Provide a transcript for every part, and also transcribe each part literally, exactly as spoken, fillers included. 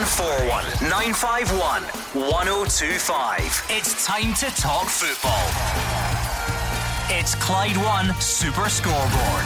one four one, nine five one, one oh two five. It's time to talk football. It's Clyde One Super Scoreboard.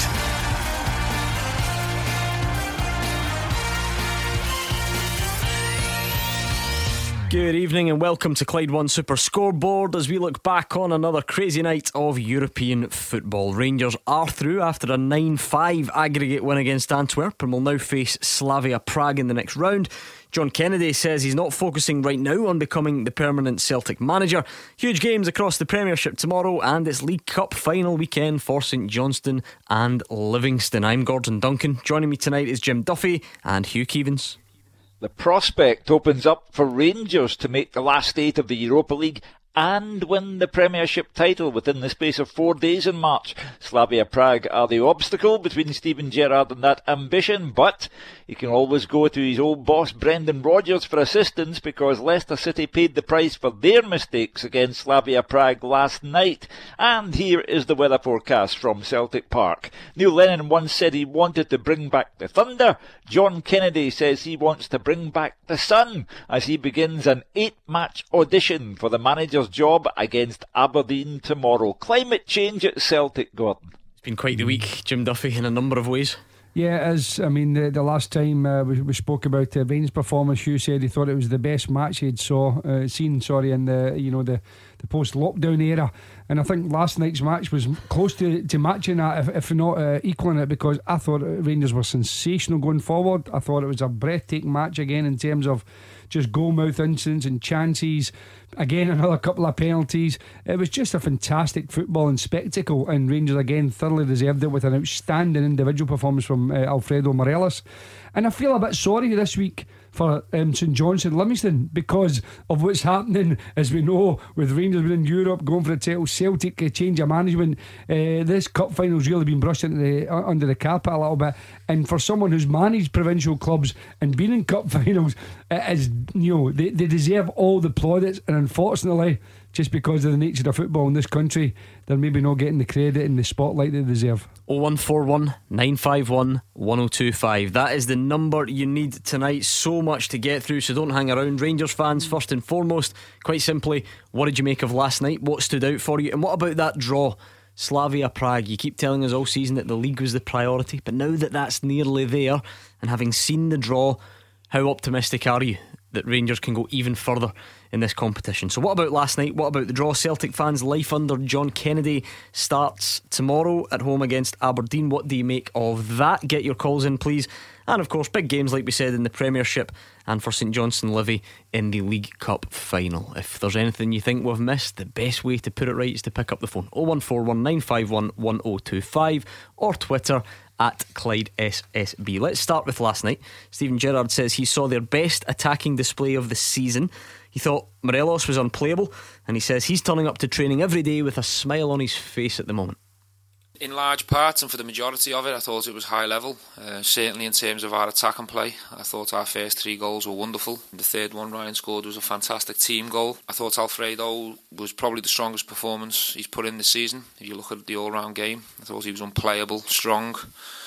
Good evening and welcome to Clyde One Super Scoreboard as we look back on another crazy night of European football. Rangers are through after a nine five aggregate win against Antwerp and will now face Slavia Prague in the next round. John Kennedy says he's not focusing right now on becoming the permanent Celtic manager. Huge games across the Premiership tomorrow and it's League Cup final weekend for St Johnstone and Livingston. I'm Gordon Duncan. Joining me tonight is Jim Duffy and Hugh Keevins. The prospect opens up for Rangers to make the last eight of the Europa League and win the Premiership title within the space of four days in March. Slavia Prague are the obstacle between Steven Gerrard and that ambition, but he can always go to his old boss Brendan Rodgers for assistance because Leicester City paid the price for their mistakes against Slavia Prague last night. And here is the weather forecast from Celtic Park. Neil Lennon once said he wanted to bring back the thunder. John Kennedy says he wants to bring back the sun as he begins an eight-match audition for the manager's job against Aberdeen tomorrow. Climate change at Celtic, Gordon. It's been quite the week, Jim Duffy, in a number of ways. Yeah, it is. I mean, the, the last time uh, we, we spoke about uh, Bain's performance, Hugh said he thought it was the best match he'd saw uh, seen. Sorry, in the you know the, the post-lockdown era, and I think last night's match was close to, to matching that, if, if not uh, equaling it, because I thought Rangers were sensational going forward. I thought it was a breathtaking match again in terms of just goal-mouth incidents and chances. Again, another couple of penalties. It was just a fantastic football and spectacle, and Rangers again thoroughly deserved it with an outstanding individual performance from uh, Alfredo Morelos. And I feel a bit sorry this week for um, St Johnstone Livingston because of what's happening, as we know, with Rangers within Europe going for the title. Celtic uh, change of management. Uh, this cup final's really been brushed into the, uh, under the carpet a little bit. And for someone who's managed provincial clubs and been in cup finals, it is, you know, they, they deserve all the plaudits. And unfortunately, just because of the nature of football in this country, they're maybe not getting the credit and the spotlight they deserve. oh one four one, nine five one, one oh two five. That is the number you need tonight. So much to get through, so don't hang around. Rangers fans, first and foremost, quite simply, what did you make of last night? What stood out for you? And what about that draw? Slavia Prague. You keep telling us all season that the league was the priority, but now that that's nearly there, and having seen the draw, how optimistic are you that Rangers can go even further in this competition? So what about last night? What about the draw? Celtic fans, life under John Kennedy starts tomorrow at home against Aberdeen. What do you make of that? Get your calls in, please. And of course, big games like we said in the Premiership and for St Johnstone Livy in the League Cup final. If there's anything you think we've missed, the best way to put it right is to pick up the phone. oh one four one, nine five one, one oh two five or Twitter at Clyde S S B. Let's start with last night. Steven Gerrard says he saw their best attacking display of the season. He thought Morelos was unplayable, and he says he's turning up to training every day with a smile on his face at the moment. In large parts, and for the majority of it, I thought it was high level. Uh, certainly in terms of our attack and play, I thought our first three goals were wonderful. The third one Ryan scored was a fantastic team goal. I thought Alfredo was probably the strongest performance he's put in this season. If you look at the all-round game, I thought he was unplayable, strong,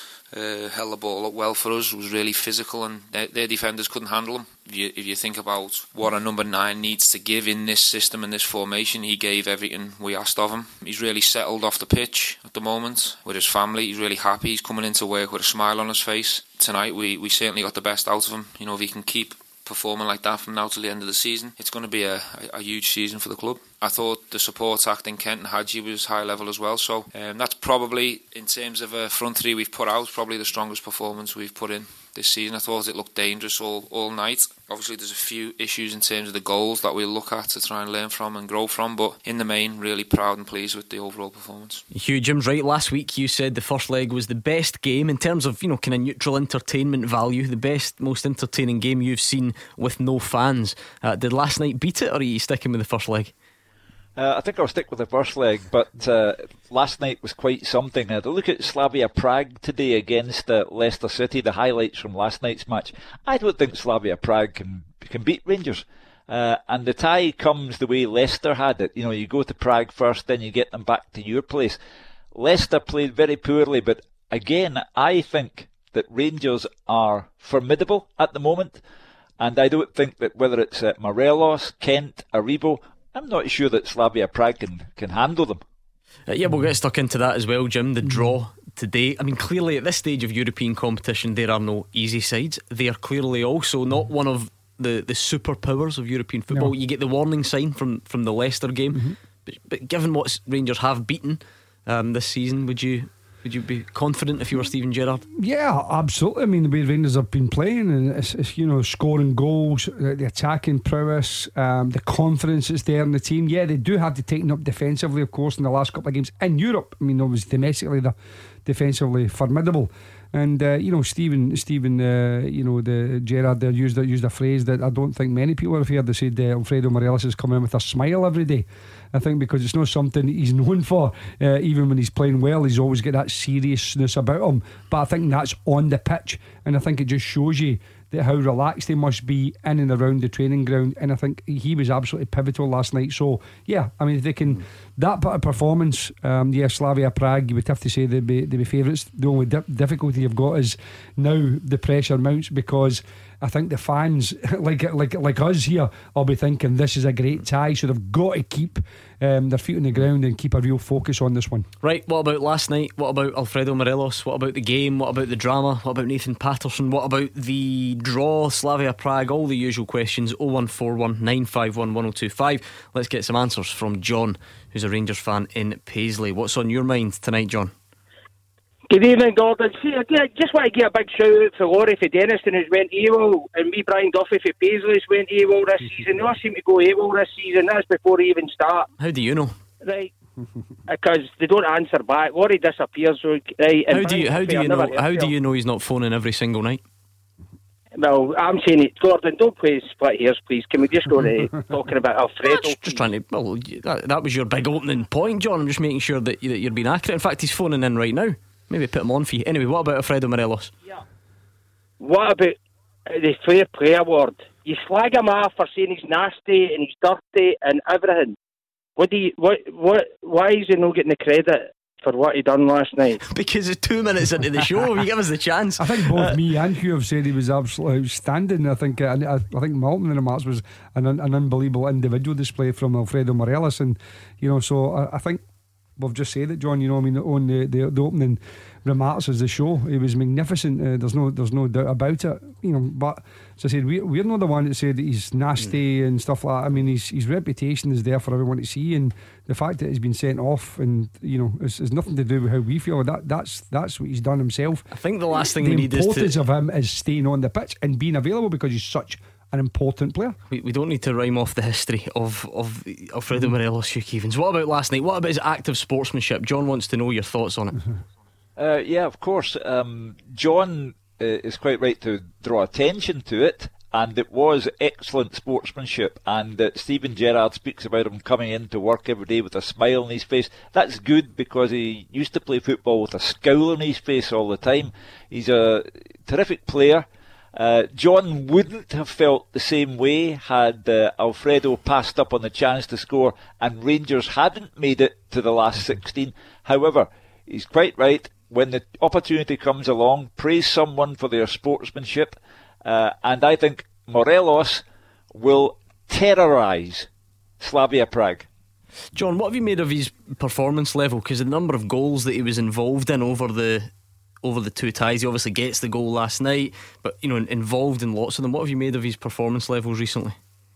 uh, held the ball up well for us, was really physical, and their, their defenders couldn't handle him. If you, if you think about what a number nine needs to give in this system and this formation, he gave everything we asked of him. He's really settled off the pitch at the moment with his family. He's really happy. He's coming into work with a smile on his face. Tonight we, we certainly got the best out of him. You know, if he can keep performing like that from now till the end of the season, it's going to be a, a, a huge season for the club. I thought the support act in Kent and Hadji was high level as well, so um, that's probably, in terms of a front three we've put out, probably the strongest performance we've put in this season. I thought it looked dangerous all, all night. Obviously there's a few issues in terms of the goals that we'll look at to try and learn from and grow from, but in the main, really proud and pleased with the overall performance. Hugh, Jim's right. Last week you said the first leg was the best game in terms of, you know, kind of neutral entertainment value, the best, most entertaining game you've seen with no fans. Uh, did last night beat it, or are you sticking with the first leg? Uh, I think I'll stick with the first leg, but uh, last night was quite something. I had a look at Slavia Prague today against uh, Leicester City, the highlights from last night's match. I don't think Slavia Prague can can beat Rangers. Uh, and the tie comes the way Leicester had it. You know, you go to Prague first, then you get them back to your place. Leicester played very poorly, but again, I think that Rangers are formidable at the moment. And I don't think that whether it's uh, Morelos, Kent, Aribo, I'm not sure that Slavia Prague can, can handle them. Uh, yeah, we'll get stuck into that as well, Jim. The draw today. I mean, clearly at this stage of European competition, there are no easy sides. They are clearly also not one of the, the superpowers of European football. No. You get the warning sign from, from the Leicester game. Mm-hmm. But, but given what Rangers have beaten um, this season, would you would you be confident if you were Steven Gerrard? Yeah, absolutely. I mean, the way Rangers have been playing, and it's, it's you know, scoring goals, the attacking prowess, um, the confidence that's there in the team. Yeah, they do have to tighten up defensively, of course, in the last couple of games in Europe. I mean, obviously domestically they're defensively formidable. And uh, you know, Stephen, Stephen, uh, you know, the Gerrard there used used a phrase that I don't think many people have heard. They said uh, Alfredo Morelos is coming in with a smile every day. I think because it's not something he's known for. Uh, even when he's playing well, he's always got that seriousness about him. But I think that's on the pitch, and I think it just shows you that how relaxed he must be in and around the training ground. And I think he was absolutely pivotal last night. So yeah, I mean, if they can mm. that bit of performance, um, yeah, Slavia Prague, you would have to say they'd be, they'd be favourites. The only di- difficulty you've got is now the pressure mounts, because I think the fans like like like us here will be thinking this is a great tie, so they've got to keep um, their feet on the ground and keep a real focus on this one. Right, what about last night? What about Alfredo Morelos? What about the game? What about the drama? What about Nathan Patterson? What about the draw, Slavia Prague? All the usual questions. oh one four one nine five one one oh two five. Let's get some answers from John, who's a Rangers fan in Paisley. What's on your mind tonight, John? Good evening, Gordon. See, I just want to give a big shout out for Laurie for Denniston, who's went AWOL, and me, Brian Duffy for Paisley's went AWOL this season. They all seem to go AWOL this season. That's before they even start. How do you know? Right, because they don't answer back. Laurie disappears. Right. How do you? How do you know? How do you know he's not phoning every single night? Well, I'm saying it, Gordon. Don't play split hairs, please. Can we just go to talking about Alfredo? Just, just trying to. Well, that, that was your big opening point, John. I'm just making sure that, that you're being accurate. In fact, he's phoning in right now. Maybe put him on for you. Anyway, what about Alfredo Morelos? Yeah. What about the Fair Play Award? You slag him off for saying he's nasty and he's dirty and everything. What do you? What? What? Why is he not getting the credit for what he done last night? Because it's two minutes into the show. You give us the chance. I think both uh, me and Hugh have said he was absolutely outstanding. I think uh, I, I think Malton in the match was an, an unbelievable individual display from Alfredo Morelos, and you know, so I, I think. We've just said it, John. You know, I mean, on the, the, the opening remarks as the show, it was magnificent. Uh, there's no, there's no doubt about it. You know, but as I said, we, we're not the one that said that he's nasty mm. and stuff like that. I mean, his his reputation is there for everyone to see, and the fact that he's been sent off, and you know, it's, it's nothing to do with how we feel. That that's that's what he's done himself. I think the last thing the we need is to... importance of him is staying on the pitch and being available because he's such an important player. We, we don't need to rhyme off the history of, of Alfredo Morelos, Hugh Keevins. What about last night? What about his active sportsmanship? John wants to know your thoughts on it. uh, yeah, of course. um, John uh, is quite right to draw attention to it, and it was excellent sportsmanship, and uh, Steven Gerrard speaks about him coming into work every day with a smile on his face. That's good, because he used to play football with a scowl on his face all the time. He's a terrific player. Uh, John wouldn't have felt the same way had uh, Alfredo passed up on the chance to score and Rangers hadn't made it to the last sixteen. However, he's quite right. When the opportunity comes along, praise someone for their sportsmanship, uh, and I think Morelos will terrorise Slavia Prague. John, what have you made of his performance level? Because the number of goals that he was involved in over the over the two ties, he obviously gets the goal last night, but you know, involved in lots of them. What have you made of his performance levels recently?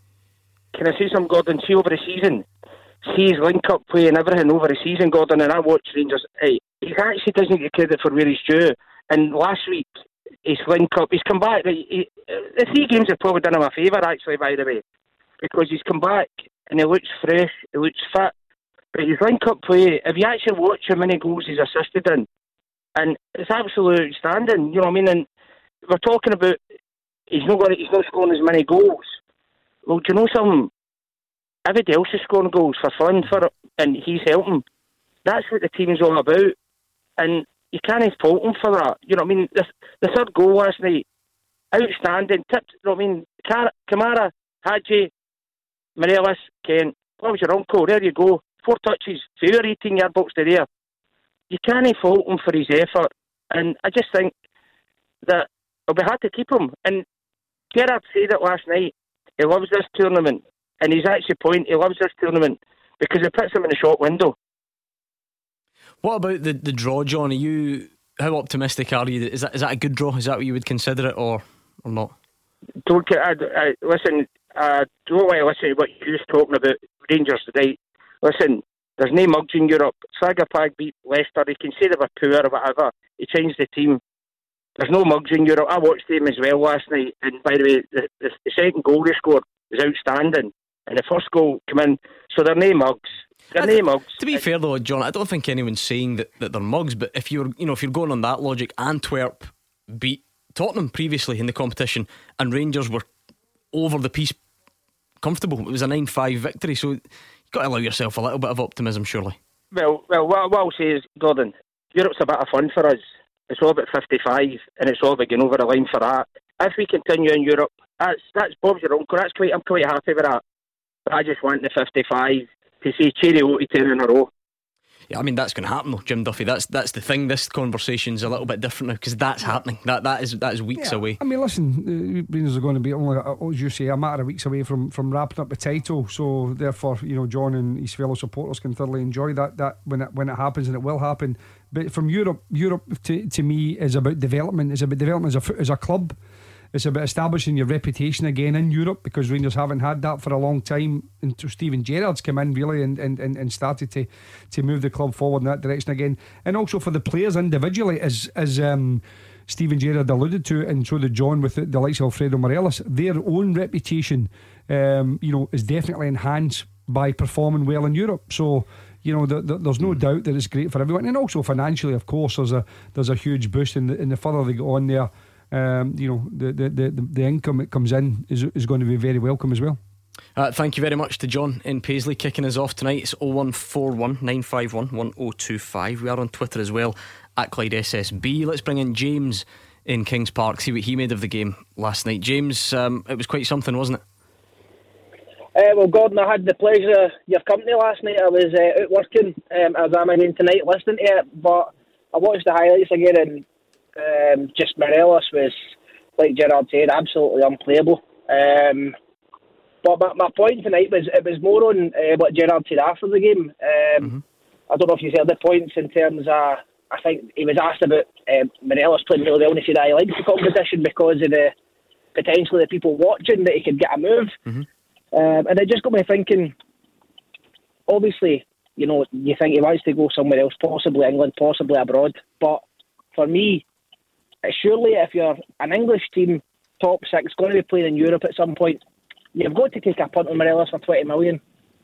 Can I say something, Gordon? See, over the season, see his link-up play and everything over the season, Gordon, and I watch Rangers. Hey, he actually doesn't get credit for where he's due. And last week, his link-up, he's come back. He, the three games have probably done him a favour, actually, by the way, because he's come back and he looks fresh, he looks fit. But his link-up play, if you actually watch how many goals he's assisted in, and it's absolutely outstanding, you know what I mean? And we're talking about he's not going, he's not scoring as many goals. Well, do you know something? Everybody else is scoring goals for fun, for and he's helping. That's what the team's all about, and you can't fault him for that. You know what I mean? The, the third goal last night, outstanding. Tipped, you know what I mean? Kamara, Hadji, Morelos, Kent. What was your uncle? There you go. Four touches, for your eighteen-yard box to there. You can't fault him for his effort, and I just think that it'll be hard to keep him. And Gerrard said it last night. He loves this tournament, and he's actually point. He loves this tournament because it puts him in the shop window. What about the, the draw, John? Are you, how optimistic are you? Is that is that a good draw? Is that what you would consider it, or or not? Don't I, I, listen. I don't want to listen to what you're just talking about Rangers today. Listen, there's no mugs in Europe. Slavia Prague beat Leicester. They can say they were poor or whatever. He changed the team. There's no mugs in Europe. I watched them as well last night, and by the way, the, the, the second goal they scored was outstanding, and the first goal came in. So they're no mugs. They're no mugs. To be fair though, John, I don't think anyone's saying that, that they're mugs. But if you're, you know, if you're going on that logic, Antwerp beat Tottenham previously in the competition, and Rangers were over the piece comfortable. It was a nine five victory. So you've got to allow yourself a little bit of optimism, surely. Well, well, what, what I'll say is, Gordon, Europe's a bit of fun for us. It's all about fifty-five, and it's all about getting over the line for that. If we continue in Europe, that's that's Bob's your uncle. That's quite. I'm quite happy with that. But I just want the fifty-five to say cheerio to ten in a row. Yeah, I mean that's going to happen though, Jim Duffy. That's that's the thing. This conversation's a little bit different now because that's happening. That that is that is weeks yeah, away. I mean, listen, the Rangers are going to be only, as you say, a matter of weeks away from, from wrapping up the title. So therefore, you know, John and his fellow supporters can thoroughly enjoy that that when it when it happens, and it will happen. But from Europe, Europe to to me is about development. It's about development as a as a club. It's about establishing your reputation again in Europe, because Rangers haven't had that for a long time until Steven Gerrard's come in really and, and, and started to, to move the club forward in that direction again. And also for the players individually, as as um, Steven Gerrard alluded to, and so did John with the, the likes of Alfredo Morelos, their own reputation um, you know, is definitely enhanced by performing well in Europe. So you know, the, the, there's no doubt that it's great for everyone, and also financially, of course, there's a there's a huge boost in the, in the further they go on there. Um, you know, the, the, the, the income that comes in is, is going to be very welcome as well. Uh, thank you very much to John in Paisley kicking us off tonight. It's oh one four one nine five one one oh two five. We are on Twitter as well at Clyde S S B. Let's bring in James in Kings Park, see what he made of the game last night. James, um, it was quite something, wasn't it? Uh, well, Gordon, I had the pleasure of your company last night. I was uh, out working um, as I'm again tonight listening to it, but I watched the highlights again, and Um, just Morelos was, like Gerrard said, absolutely unplayable. Um, but my, my point tonight was it was more on uh, what Gerrard said after the game. Um, mm-hmm. I don't know if you heard the points in terms of, I think he was asked about um, Morelos playing really well, and he said he likes the competition because of the potentially the people watching, that he could get a move. Mm-hmm. Um, and it just got me thinking, obviously, you know, you think he wants to go somewhere else, possibly England, possibly abroad. But for me, surely if you're an English team, top six, going to be playing in Europe at some point, you've got to take a punt on Morelos for twenty million.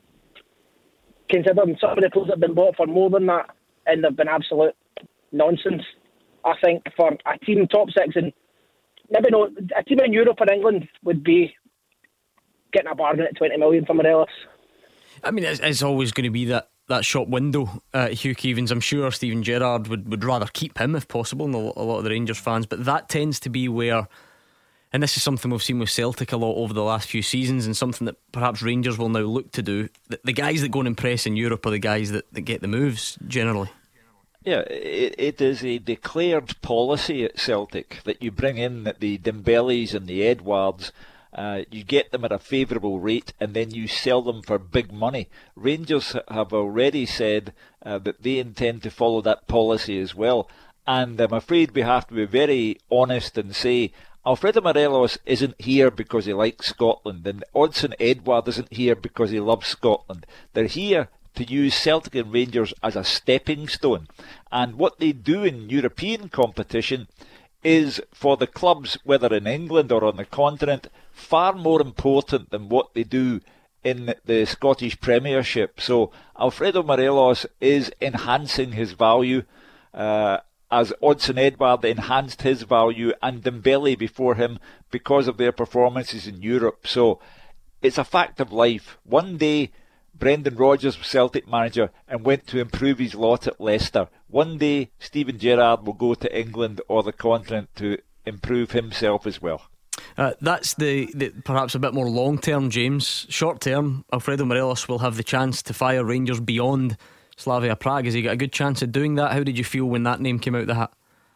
Considering some of the players have been bought for more than that, and they've been absolute nonsense. I think for a team top six, and maybe not, a team in Europe or England would be getting a bargain at twenty million for Morelos. I mean, it's, it's always going to be that that shop window, uh, Hugh Keevins. I'm sure Steven Gerrard would, would rather keep him if possible, and a lot of the Rangers fans, but that tends to be where, and this is something we've seen with Celtic a lot over the last few seasons, and something that perhaps Rangers will now look to do. The, the guys that go and impress in Europe are the guys that, that get the moves generally. Yeah, it, it is a declared policy at Celtic that you bring in the Dembélés and the Edwards. Uh, you get them at a favourable rate, and then you sell them for big money. Rangers have already said uh, that they intend to follow that policy as well, and I'm afraid we have to be very honest and say Alfredo Morelos isn't here because he likes Scotland, and Odsonne Edouard isn't here because he loves Scotland. They're here to use Celtic and Rangers as a stepping stone, and what they do in European competition is, for the clubs, whether in England or on the continent, far more important than what they do in the Scottish Premiership. So Alfredo Morelos is enhancing his value, uh, as Odsonne Edouard enhanced his value, and Dembele before him, because of their performances in Europe. So it's a fact of life. One day Brendan Rodgers was Celtic manager and went to improve his lot at Leicester. One day Steven Gerrard will go to England or the continent to improve himself as well. Uh, that's the, the perhaps a bit more long term, James. Short term, Alfredo Morelos will have the chance to fire Rangers beyond Slavia Prague. Has he got a good chance of doing that? How did you feel when that name came out of the hat?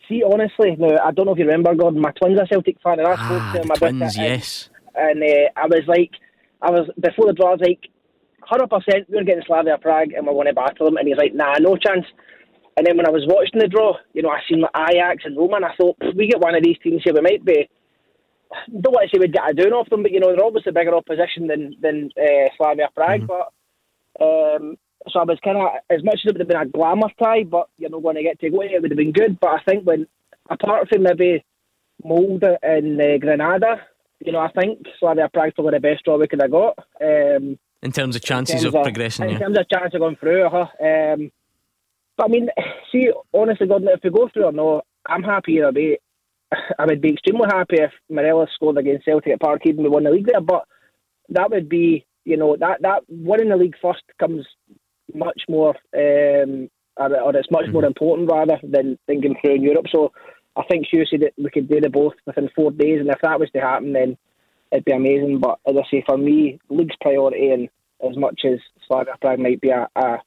see, honestly, now, I don't know if you remember, Gordon, my twins are Celtic fan, and I spoke Ah, to him the about twins, it, yes. And, and uh, I was like, I was before the draw, I was like, one hundred percent we're getting Slavia Prague and we're going to battle them. And he's like, nah, no chance. And then when I was watching the draw, you know, I seen like Ajax and Roma, and I thought, we get one of these teams here, we might be, don't want to say we'd get a down off them, but, you know, they're obviously bigger opposition than, than uh, Slavia Prague. Mm-hmm. But um, so I was kind of, as much as it would have been a glamour tie, but you're not going to get to go, it would have been good. But I think when, apart from maybe Molde and uh, Granada, you know, I think Slavia Prague's probably the best draw we could have got. Um, in terms of chances terms of, of progressing, in yeah. In terms of chance of going through, uh-huh. Um, but I mean, see, honestly, Gordon, if we go through or no, I'm happy either way. I would be extremely happy if Morelos scored against Celtic at Parkhead and we won the league there, but that would be, you know, that, that winning the league first comes much more, um, or, or it's much mm-hmm. more important rather than, than going through in Europe. So I think Hugh said that we could do the both within four days, and if that was to happen, then it'd be amazing. But as I say, for me, league's priority, and as much as Slavia Prague might be a, a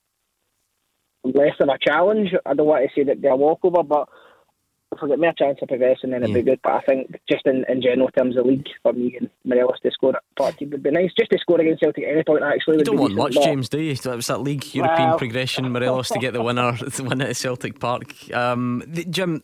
less of a challenge, I don't want to say that they're a walkover, but if we get more chance of progressing, then it'd yeah. be good. But I think just in, in general terms of the league, for me and Morelos to score at Parkhead would be nice. Just to score against Celtic at any point, actually. You don't want decent, much, James, do you? That was that league European well, progression, Morelos to get the winner, to win it at Celtic Park. Um, the, Jim,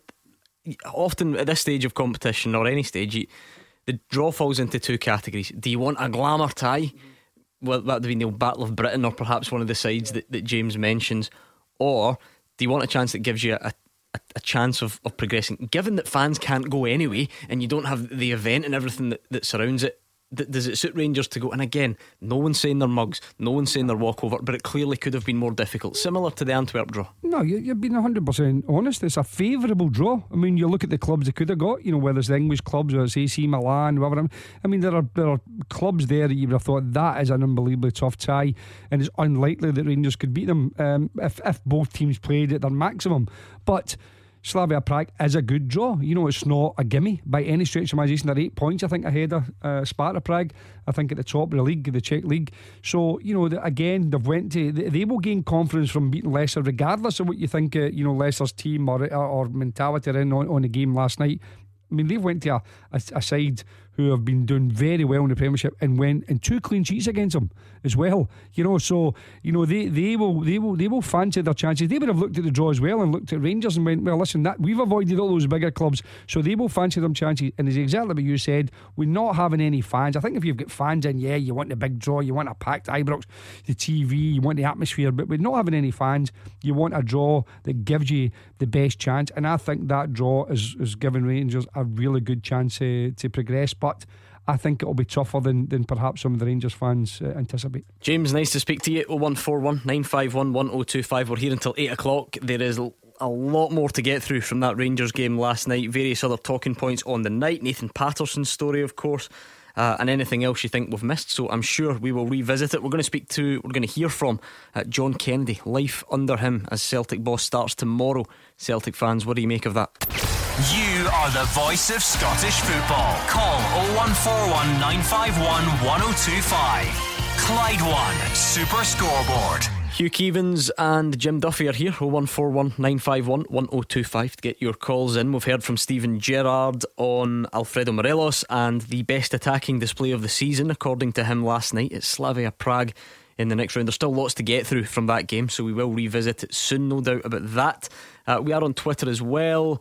often at this stage of competition, or any stage, you, the draw falls into two categories. Do you want a glamour tie? Well, that would be the Battle of Britain, or perhaps one of the sides that, that James mentions. Or do you want a chance that gives you a A, a chance of, of progressing, given that fans can't go anyway and you don't have the event and everything that, that surrounds it? Th- does it suit Rangers to go? And again, no one's saying they're mugs, no one's saying they're walkover, but it clearly could have been more difficult, similar to the Antwerp draw. No, you, you've been one hundred percent honest. It's a favourable draw. I mean, you look at the clubs they could have got, you know, whether it's the English clubs or it's A C Milan, whatever. I mean, there are there are clubs there that you would have thought that is an unbelievably tough tie, and it's unlikely that Rangers could beat them um, if, if both teams played at their maximum. But Slavia Prague is a good draw. You know, it's not a gimme by any stretch of imagination. They're eight points, I think, ahead of uh, Sparta Prague, I think, at the top of the league, the Czech league. So, you know, again, they've went to, they will gain confidence from beating Leicester, regardless of what you think, uh, you know, Leicester's team or, or, or mentality are in on, on the game last night. I mean, they've went to a, a, a side who have been doing very well in the Premiership and went in two clean sheets against them as well. You know, so you know they, they will they will they will fancy their chances. They would have looked at the draw as well and looked at Rangers and went, well, listen, that we've avoided all those bigger clubs, so they will fancy them chances. And it's exactly what you said. We're not having any fans. I think if you've got fans in, yeah, you want the big draw, you want a packed Ibrox, the T V, you want the atmosphere, but we're not having any fans. You want a draw that gives you the best chance, and I think that draw is, is giving Rangers a really good chance uh, to progress. But I think it'll be tougher than, than perhaps some of the Rangers fans uh, anticipate. James, nice to speak to you. oh one four one, nine five one, one oh two five. We're here until eight o'clock. There is a lot more to get through from that Rangers game last night. Various other talking points on the night. Nathan Patterson's story, of course, uh, and anything else you think we've missed. So I'm sure we will revisit it. We're going to speak to, we're going to hear from uh, John Kennedy. Life under him as Celtic boss starts tomorrow. Celtic fans, what do you make of that? You are the voice of Scottish football. Call oh one four one, nine five one, one oh two five. Clyde One Super Scoreboard. Hugh Keevins and Jim Duffy are here. oh one four one, nine five one, one oh two five to get your calls in. We've heard from Stephen Gerrard on Alfredo Morelos and the best attacking display of the season, according to him, last night at Slavia Prague in the next round. There's still lots to get through from that game, so we will revisit it soon, no doubt about that. Uh, we are on Twitter as well.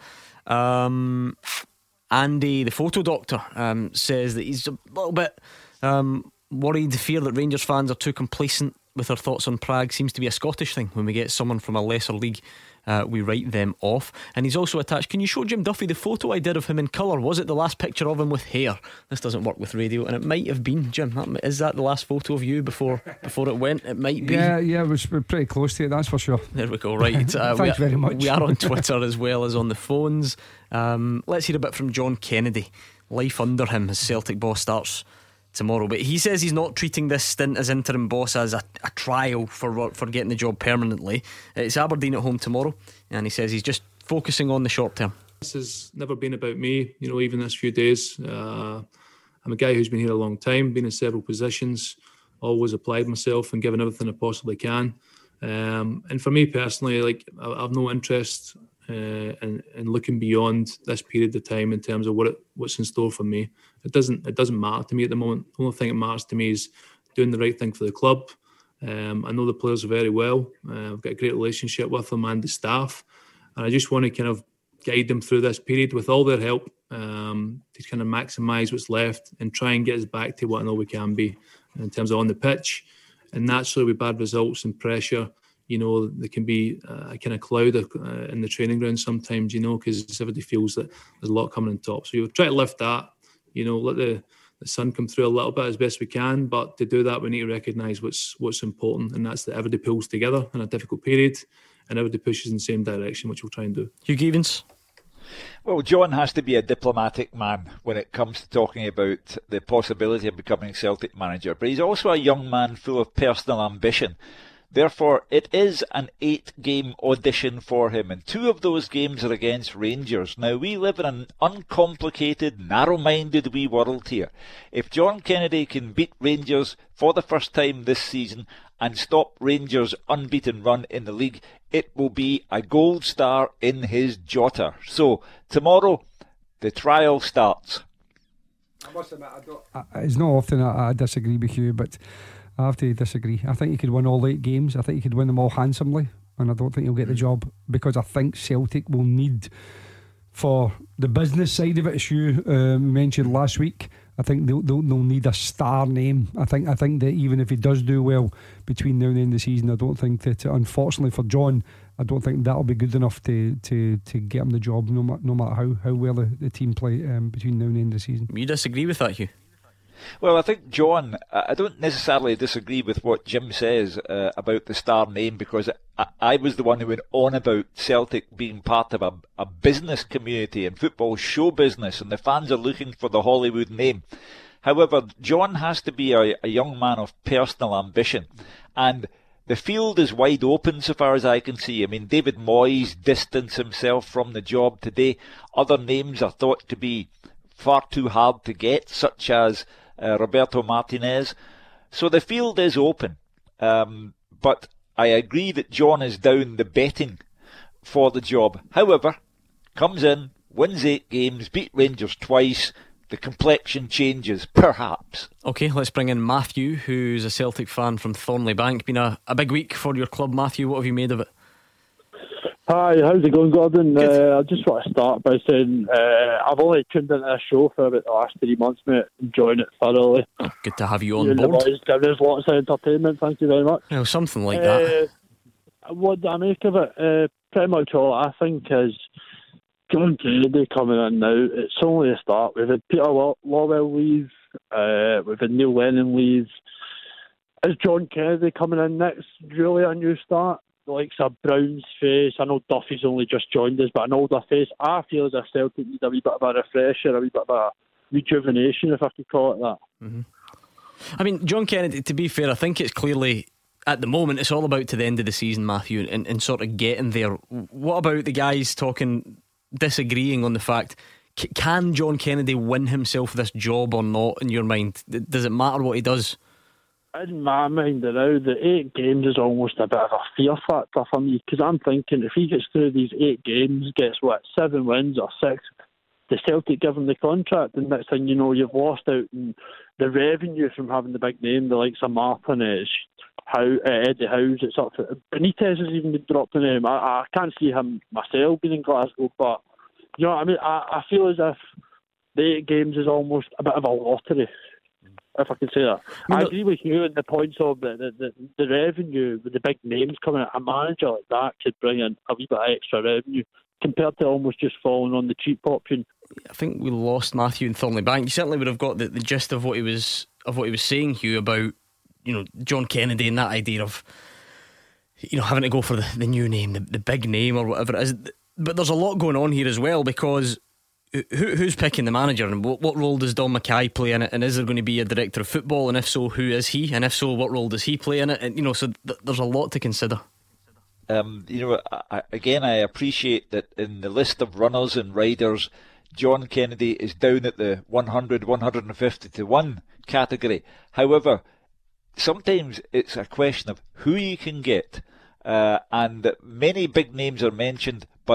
Um, Andy, the photo doctor, um, says that he's a little bit um, worried, fear that Rangers fans are too complacent with their thoughts on Prague. Seems to be a Scottish thing. When we get someone from a lesser league, uh, we write them off. And he's also attached, can you show Jim Duffy the photo I did of him in colour? Was it the last picture of him with hair? This doesn't work with radio, and it might have been, Jim. That, is that the last photo of you before before it went? It might be. Yeah, yeah, it was pretty close to it, that's for sure. There we go, right. Uh, Thanks we are, very much. We are on Twitter as well as on the phones. Um, let's hear a bit from John Kennedy. Life under him as Celtic boss starts tomorrow, but he says he's not treating this stint as interim boss as a, a trial for for getting the job permanently. It's Aberdeen at home tomorrow, and he says he's just focusing on the short term. This has never been about me, you know, even this few days. uh, I'm a guy who's been here a long time, been in several positions, always applied myself and given everything I possibly can, um, and for me personally, like, I, I've no interest uh, and and looking beyond this period of time in terms of what it, what's in store for me. It doesn't it doesn't matter to me at the moment. The only thing that matters to me is doing the right thing for the club. Um, I know the players very well. Uh, I've got a great relationship with them and the staff, and I just want to kind of guide them through this period with all their help, um, to kind of maximise what's left and try and get us back to what I know we can be in terms of on the pitch. And naturally, with bad results and pressure, you know, there can be a kind of cloud uh, in the training ground sometimes, you know, because everybody feels that there's a lot coming on top. So you try to lift that, you know, let the, the sun come through a little bit as best we can. But to do that, we need to recognise what's what's important, and that's that everybody pulls together in a difficult period and everybody pushes in the same direction, which we'll try and do. Hugh Gevens? Well, John has to be a diplomatic man when it comes to talking about the possibility of becoming Celtic manager, but he's also a young man full of personal ambition. Therefore, it is an eight-game audition for him, and two of those games are against Rangers. Now, we live in an uncomplicated, narrow-minded wee world here. If John Kennedy can beat Rangers for the first time this season and stop Rangers' unbeaten run in the league, it will be a gold star in his jotter. So, tomorrow, the trial starts. I must admit, I don't, I, it's not often I, I disagree with you, but I have to disagree. I think he could win all eight games. I think he could win them all handsomely, and I don't think he'll get the job, because I think Celtic will need, for the business side of it, as you um, mentioned last week, I think they'll, they'll, they'll need a star name. I think I think that even if he does do well between now and the end of the season, I don't think that, unfortunately for John, I don't think that'll be good enough to to, to get him the job, no, ma- no matter how, how well the, the team play um, between now and the end of the season. You disagree with that, Hugh? Well, I think, John, I don't necessarily disagree with what Jim says uh, about the star name, because I, I was the one who went on about Celtic being part of a, a business community and football show business, and the fans are looking for the Hollywood name. However, John has to be a, a young man of personal ambition, and the field is wide open so far as I can see. I mean, David Moyes distanced himself from the job today. Other names are thought to be far too hard to get, such as Uh, Roberto Martinez. So the field is open, um, but I agree that John is down the betting for the job. However, comes in, wins eight games, beat Rangers twice, the complexion changes, perhaps. Okay, let's bring in Matthew, who's a Celtic fan from Thornley Bank. Been a, a big week for your club, Matthew. What have you made of it? Hi, how's it going, Gordon? Uh, I just want to start by saying uh, I've only tuned into this show for about the last three months, mate. Enjoying it thoroughly. Oh, good to have you on you board. Boys, giving us lots of entertainment. Thank you very much. Well, something like uh, that. What do I make of it? Uh, pretty much all I think is John Kennedy coming in now. It's only a start. We've had Peter Law- Lawwell leave. Uh, we've had Neil Lennon leave. Is John Kennedy coming in next really a new start? The likes of Brown's face. I know Duffy's only just joined us, but an older face. I feel as if Celtic need a wee bit of a refresher, a wee bit of a rejuvenation, if I could call it that. Mm-hmm. I mean, John Kennedy, to be fair, I think it's clearly, at the moment, it's all about to the end of the season, Matthew, and, and sort of getting there. What about the guys talking, disagreeing on the fact, c- can John Kennedy win himself this job or not, in your mind? Does it matter what he does? In my mind now, the eight games is almost a bit of a fear factor for me, because I'm thinking if he gets through these eight games, gets what, seven wins or six, the Celtic give him the contract, and next thing you know, you've lost out in the revenue from having the big name, the likes of Martinez, How, uh, Eddie Howe's, it's up to Benitez has even been dropped in him. I, I can't see him myself being in Glasgow, but you know what I mean? I, I feel as if the eight games is almost a bit of a lottery, if I can say that. I, mean, I agree with you in the points of the, the, the, the revenue, with the big names coming out. A manager like that could bring in a wee bit of extra revenue compared to almost just falling on the cheap option. I think we lost Matthew in Thornley Bank. You certainly would have got the, the gist of what he was of what he was saying, Hugh, about, you know, John Kennedy and that idea of, you know, having to go for the, the new name, the, the big name or whatever it is. But there's a lot going on here as well, because Who, who's picking the manager, and what, what role does Don Mackay play in it, and is there going to be a director of football, and if so, who is he, and if so, what role does he play in it? And you know, so th- there's a lot to consider. Um, you know, I, again, I appreciate that in the list of runners and riders, John Kennedy is down at the one hundred, one hundred fifty to one category. However, sometimes it's a question of who you can get, uh, and many big names are mentioned, but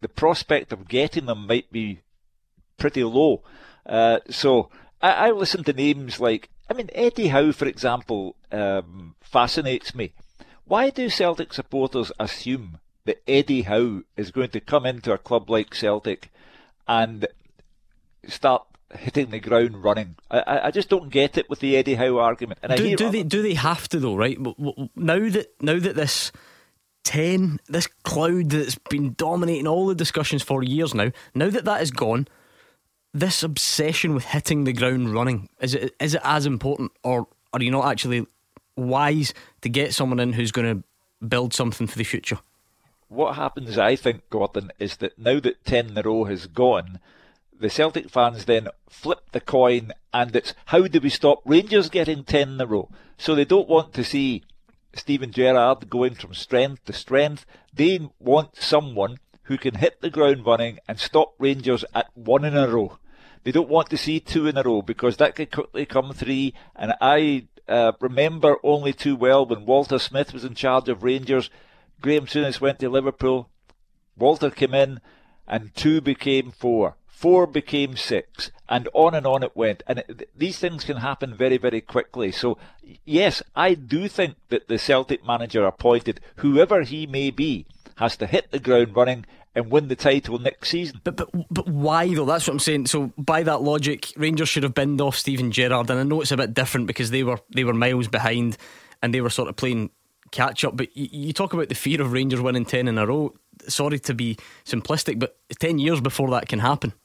the prospect of getting them might be pretty low. Uh, so I, I listen to names like, I mean, Eddie Howe, for example, um, fascinates me. Why do Celtic supporters assume that Eddie Howe is going to come into a club like Celtic and start hitting the ground running? I, I just don't get it with the Eddie Howe argument. And do, I hear do they do they have to though? Right now that now that this ten this cloud that's been dominating all the discussions for years now, now that that is gone, this obsession with hitting the ground running, is it is it as important, or are you not actually wise to get someone in who's going to build something for the future? What happens, I think, Gordon, is that now that ten in a row has gone, the Celtic fans then flip the coin, and it's how do we stop Rangers getting ten in a row? So they don't want to see Steven Gerrard going from strength to strength. They want someone who can hit the ground running and stop Rangers at one in a row. They don't want to see two in a row, because that could quickly come three. And I uh, remember only too well when Walter Smith was in charge of Rangers. Graham Souness went to Liverpool. Walter came in, and two became four. Four became six, and on and on it went. And it, these things can happen very, very quickly. So, yes, I do think that the Celtic manager appointed, whoever he may be, has to hit the ground running and win the title next season. But but but why though? That's what I'm saying. So by that logic, Rangers should have binned off Steven Gerrard, and I know it's a bit different because they were they were miles behind and they were sort of playing catch up. But you, you talk about the fear of Rangers winning ten in a row. Sorry to be simplistic, but ten years before that can happen.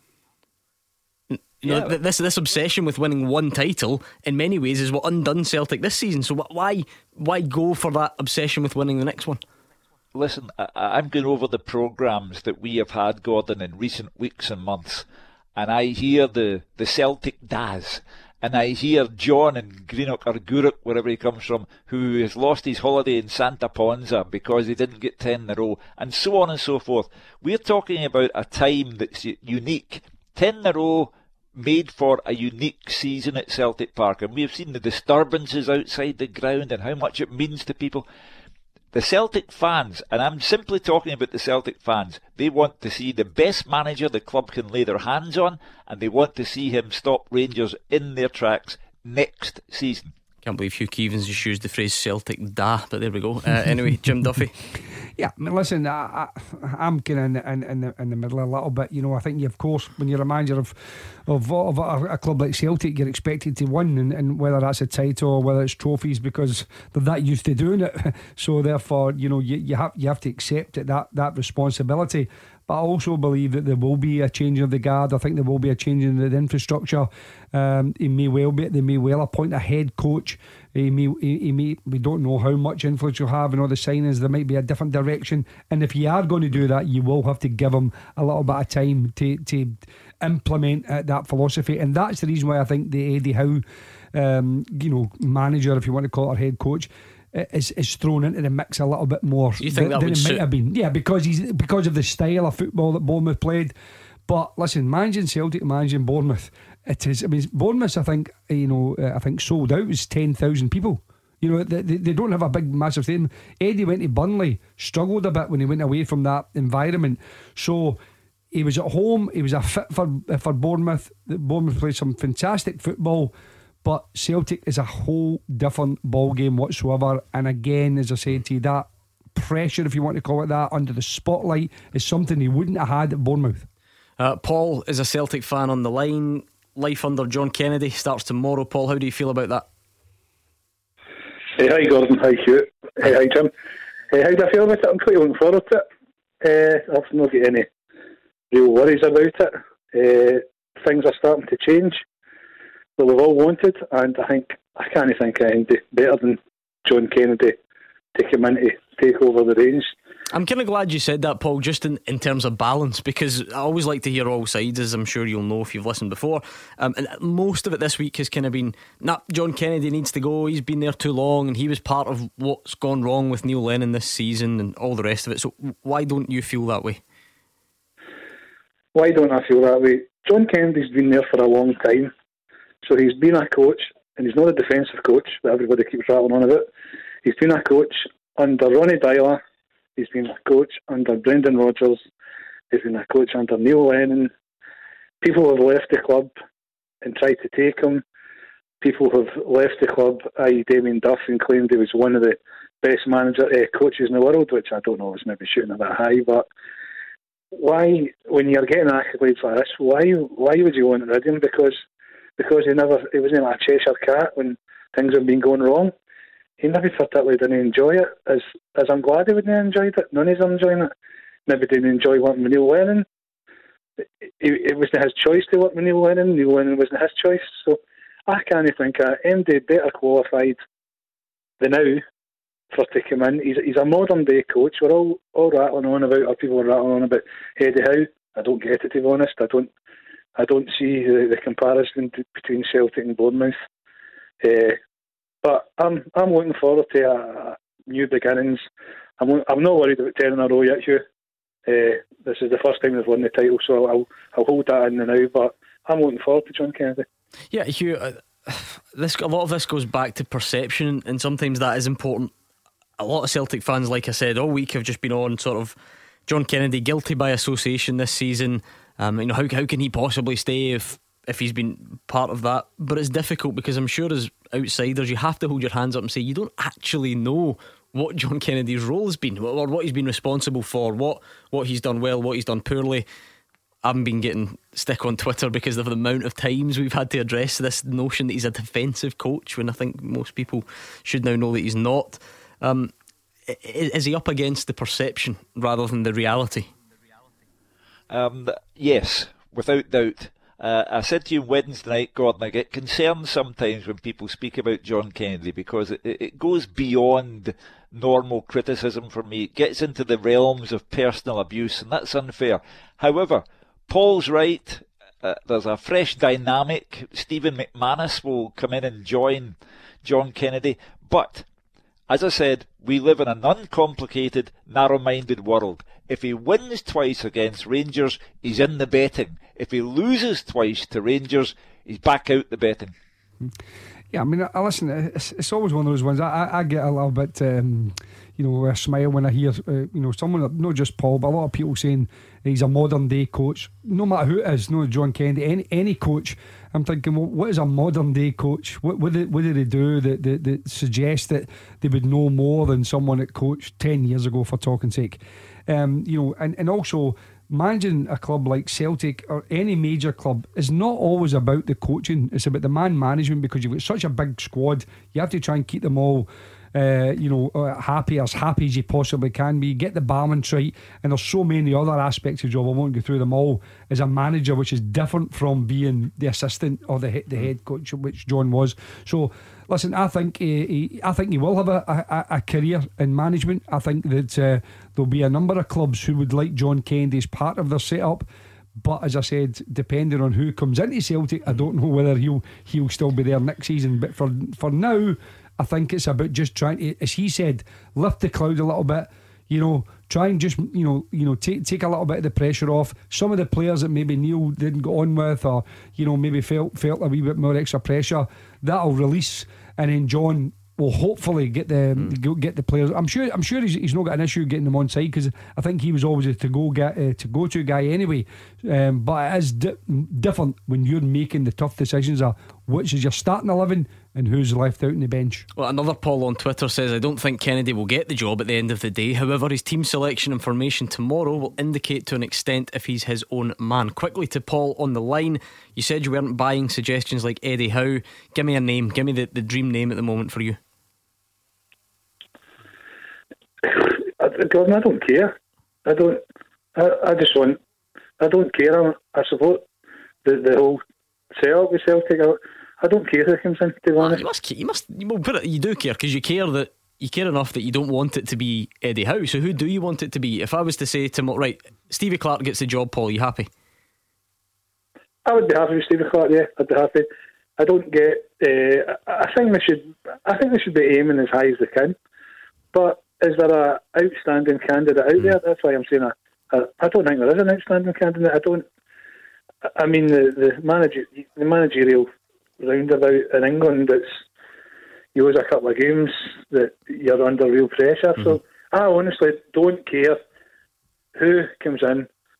You yeah. know, this this obsession with winning one title in many ways is what undone Celtic this season. So why why go for that obsession with winning the next one? Listen, I, I'm going over the programmes that we have had, Gordon, in recent weeks and months, and I hear the, the Celtic Daz, and I hear John in Greenock or Gourock, wherever he comes from, who has lost his holiday in Santa Ponza because he didn't get ten in a row, and so on and so forth. We're talking about a time that's unique. ten in a row made for a unique season at Celtic Park, and we've seen the disturbances outside the ground and how much it means to people. The Celtic fans, and I'm simply talking about the Celtic fans, they want to see the best manager the club can lay their hands on, and they want to see him stop Rangers in their tracks next season. Can't believe Hugh Keevins just used the phrase Celtic da, but there we go. Uh, anyway, Jim Duffy. Yeah, I mean, listen, I, I, I'm kind of in, in, in, the, in the middle a little bit. You know, I think, you, of course, when you're a manager of of, of a, a club like Celtic, you're expected to win, and, and whether that's a title or whether it's trophies, because they're that used to doing it. So therefore, you know, you, you have you have to accept it, that that responsibility. But I also believe that there will be a change of the guard. I think there will be a change in the infrastructure. Um, he may well be. They may well appoint a head coach. He may, he, he may. We don't know how much influence you'll have in all the signings. There might be a different direction. And if you are going to do that, you will have to give him a little bit of time to to implement uh, that philosophy. And that's the reason why I think the Eddie Howe, um, you know, manager, if you want to call it, or head coach, is is thrown into the mix a little bit more. You think than, that than would it suit? might have been? Yeah, because he's because of the style of football that Bournemouth played. But listen, managing Celtic, managing Bournemouth, it is. I mean, Bournemouth, I think, you know, uh, I think sold out was ten thousand people. You know, they, they don't have a big, massive stadium. Eddie went to Burnley, struggled a bit when he went away from that environment. So he was at home. He was a fit for for Bournemouth. Bournemouth played some fantastic football. But Celtic is a whole different ball game whatsoever. And again, as I said to you, that pressure, if you want to call it that, under the spotlight is something he wouldn't have had at Bournemouth. uh, Paul is a Celtic fan on the line. Life under John Kennedy starts tomorrow. Paul, how do you feel about that? Hey, hi Gordon, hi Hugh, hey, hi Jim. Hey, how do I feel about it? I'm quite looking forward to it. uh, I've not got any real worries about it. uh, Things are starting to change that we've all wanted, and I think I can't think of anybody better than John Kennedy to come in to take over the reins. I'm kind of glad you said that, Paul, just in, in terms of balance, because I always like to hear all sides, as I'm sure you'll know if you've listened before. Um, and most of it this week has kind of been, nah, John Kennedy needs to go, he's been there too long, and he was part of what's gone wrong with Neil Lennon this season and all the rest of it. So why don't you feel that way? Why don't I feel that way? John Kennedy's been there for a long time. So he's been a coach, and he's not a defensive coach that everybody keeps rattling on about. He's been a coach under Ronnie Dyler. He's been a coach under Brendan Rodgers. He's been a coach under Neil Lennon. People have left the club and tried to take him. People have left the club, that is. Damien Duff, and claimed he was one of the best manager uh, coaches in the world, which I don't know is maybe shooting a bit high. But why, when you're getting accolades like this, why why would you want rid of him? Because because he never he wasn't like a Cheshire cat when things have been going wrong. He never particularly didn't enjoy it. As as I'm glad he wouldn't have enjoyed it. None of them enjoying it. Maybe didn't enjoy working with Neil Lennon. It, it, it wasn't his choice to work with Neil Lennon. Neil Lennon wasn't his choice. So I can't think of anybody better qualified than now for to come in. He's, he's a modern day coach. We're all, all rattling on about, or people are rattling on about Eddie Howe. I don't get it, to be honest. I don't I don't see the, the comparison to, between Celtic and Bournemouth. Uh, but I'm I'm looking forward to uh, new beginnings. I'm I'm not worried about ten in a row yet, Hugh. Uh, this is the first time they've won the title, so I'll I'll hold that in the now. But I'm looking forward to John Kennedy. Yeah, Hugh. Uh, this a lot of this goes back to perception, and sometimes that is important. A lot of Celtic fans, like I said, all week have just been on sort of John Kennedy guilty by association this season. Um, you know, how how can he possibly stay if if he's been part of that? But it's difficult because I'm sure as outsiders you have to hold your hands up and say you don't actually know what John Kennedy's role has been, or what he's been responsible for, what what he's done well, what he's done poorly. I haven't been getting stick on Twitter because of the amount of times we've had to address this notion that he's a defensive coach, when I think most people should now know that he's not. Um, is he up against the perception rather than the reality? Um, yes, without doubt. Uh, I said to you Wednesday night, Gordon, I get concerned sometimes when people speak about John Kennedy because it, it goes beyond normal criticism for me. It gets into the realms of personal abuse, and that's unfair. However, Paul's right. Uh, there's a fresh dynamic. Stephen McManus will come in and join John Kennedy. But, as I said, we live in an uncomplicated, narrow-minded world. If he wins twice against Rangers, he's in the betting. If he loses twice to Rangers, he's back out the betting. Yeah, I mean, I, listen, it's, it's always one of those ones. I, I, I get a little bit, um, you know, a smile when I hear, uh, you know, someone, not just Paul, but a lot of people saying he's a modern day coach. No matter who it is, no John Kennedy, any any coach. I'm thinking, well, what is a modern day coach? What what did, what did they do that, that, that suggests that they would know more than someone that coached ten years ago, for talking sake? Um, you know, and, and also managing a club like Celtic or any major club is not always about the coaching. It's about the man management, because you've got such a big squad. You have to try and keep them all uh, you know, uh, happy, as happy as you possibly can be. Get the balance right, and there's so many other aspects of the job. I won't go through them all. As a manager, which is different from being the assistant or the the head coach, which John was. So listen, I think uh, he, I think he will have a, a, a career in management. I think that uh, there'll be a number of clubs who would like John Kennedy as part of their setup. But as I said, depending on who comes into Celtic, I don't know whether he'll he'll still be there next season. But for for now, I think it's about just trying to, as he said, lift the cloud a little bit. You know, try and just you know you know take take a little bit of the pressure off some of the players that maybe Neil didn't go on with, or you know maybe felt felt a wee bit more extra pressure. That'll release, and then John will hopefully get the mm. get the players. I'm sure. I'm sure he's, he's not got an issue getting them on side, because I think he was always a to go get uh, to go to guy anyway. Um, but it is di- different when you're making the tough decisions of which is your starting eleven and who's left out on the bench. Well, another Paul on Twitter says, I don't think Kennedy will get the job at the end of the day. However, his team selection information tomorrow will indicate to an extent if he's his own man. Quickly to Paul on the line. You said you weren't buying suggestions like Eddie Howe. Give me a name. Give me the, the dream name at the moment for you. Gordon, I don't care. I don't. I, I just want. I don't care. I, I support the the whole setup with Celtic. I, I don't care who comes in, to be honest. You must. You must. You, well, put it, you do care, because you care that you care enough that you don't want it to be Eddie Howe. So who do you want it to be? If I was to say to right, Stevie Clarke gets the job, Paul, are you happy? I would be happy with Stevie Clarke. Yeah, I'd be happy. I don't get. Uh, I think they should. I think they should be aiming as high as they can. But is there a outstanding candidate out there? That's why I'm saying I, I, I don't think there is an outstanding candidate. I don't. I mean the the, manager, the managerial roundabout in England. It's you lose a couple of games that you're under real pressure. Mm-hmm. So I honestly don't care who comes in.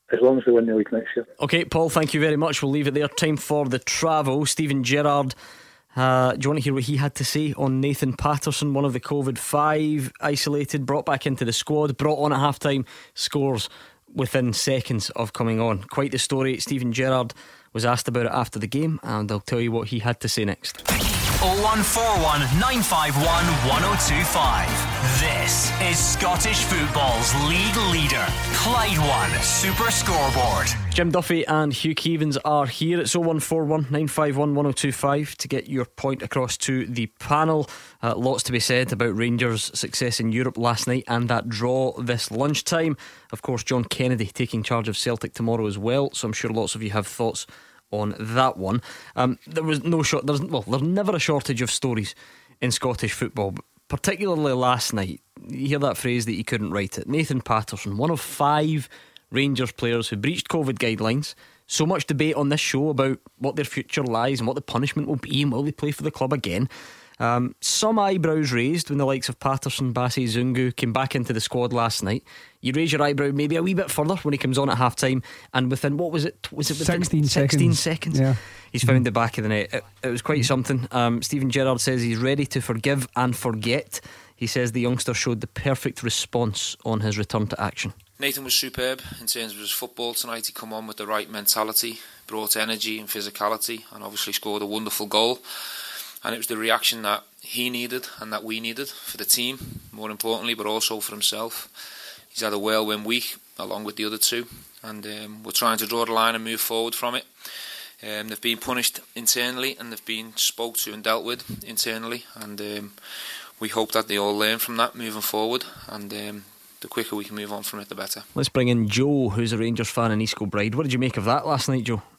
as long as they win the league next year. OK, Paul, thank you very much. We'll leave it there. Time for the travel. Steven Gerrard, uh, do you want to hear what he had to say on Nathan Patterson, one of the COVID five, isolated, brought back into the squad, brought on at half time, scores within seconds of coming on? Quite the story. Steven Gerrard was asked about it after the game, and I'll tell you what he had to say next. oh one four one, nine five one, one oh two five. This is Scottish football's league leader, Clyde One Super Scoreboard. Jim Duffy and Hugh Keevins are here. It's oh one four one, nine five one, one oh two five to get your point across to the panel. Uh, lots to be said about Rangers' success in Europe last night and that draw this lunchtime. Of course, John Kennedy taking charge of Celtic tomorrow as well, so I'm sure lots of you have thoughts on that one. Um, there was no short. There's well, there's never a shortage of stories in Scottish football, but particularly last night. You hear that phrase that you couldn't write it. Nathan Patterson, one of five Rangers players who breached COVID guidelines. So much debate on this show about what their future lies and what the punishment will be, and will they play for the club again? Um, some eyebrows raised when the likes of Patterson, Bassey, Zungu came back into the squad last night. You raise your eyebrow maybe a wee bit further when he comes on at half time, and within, what was it? Was it within sixteen, sixteen seconds? seconds? Yeah. He's found the back of the net. It, it was quite something. um, Steven Gerrard says he's ready to forgive and forget. He says the youngster showed the perfect response on his return to action. Nathan was superb in terms of his football tonight. He come on with the right mentality, brought energy and physicality, and obviously scored a wonderful goal. And it was the reaction that he needed and that we needed for the team, more importantly, but also for himself. He's had a whirlwind week along with the other two, and um, we're trying to draw the line and move forward from it. Um, they've been punished internally and they've been spoke to and dealt with internally, and um, we hope that they all learn from that moving forward, and um, the quicker we can move on from it, the better. Let's bring in Joe, who's a Rangers fan in East Kilbride. What did you make of that last night, Joe?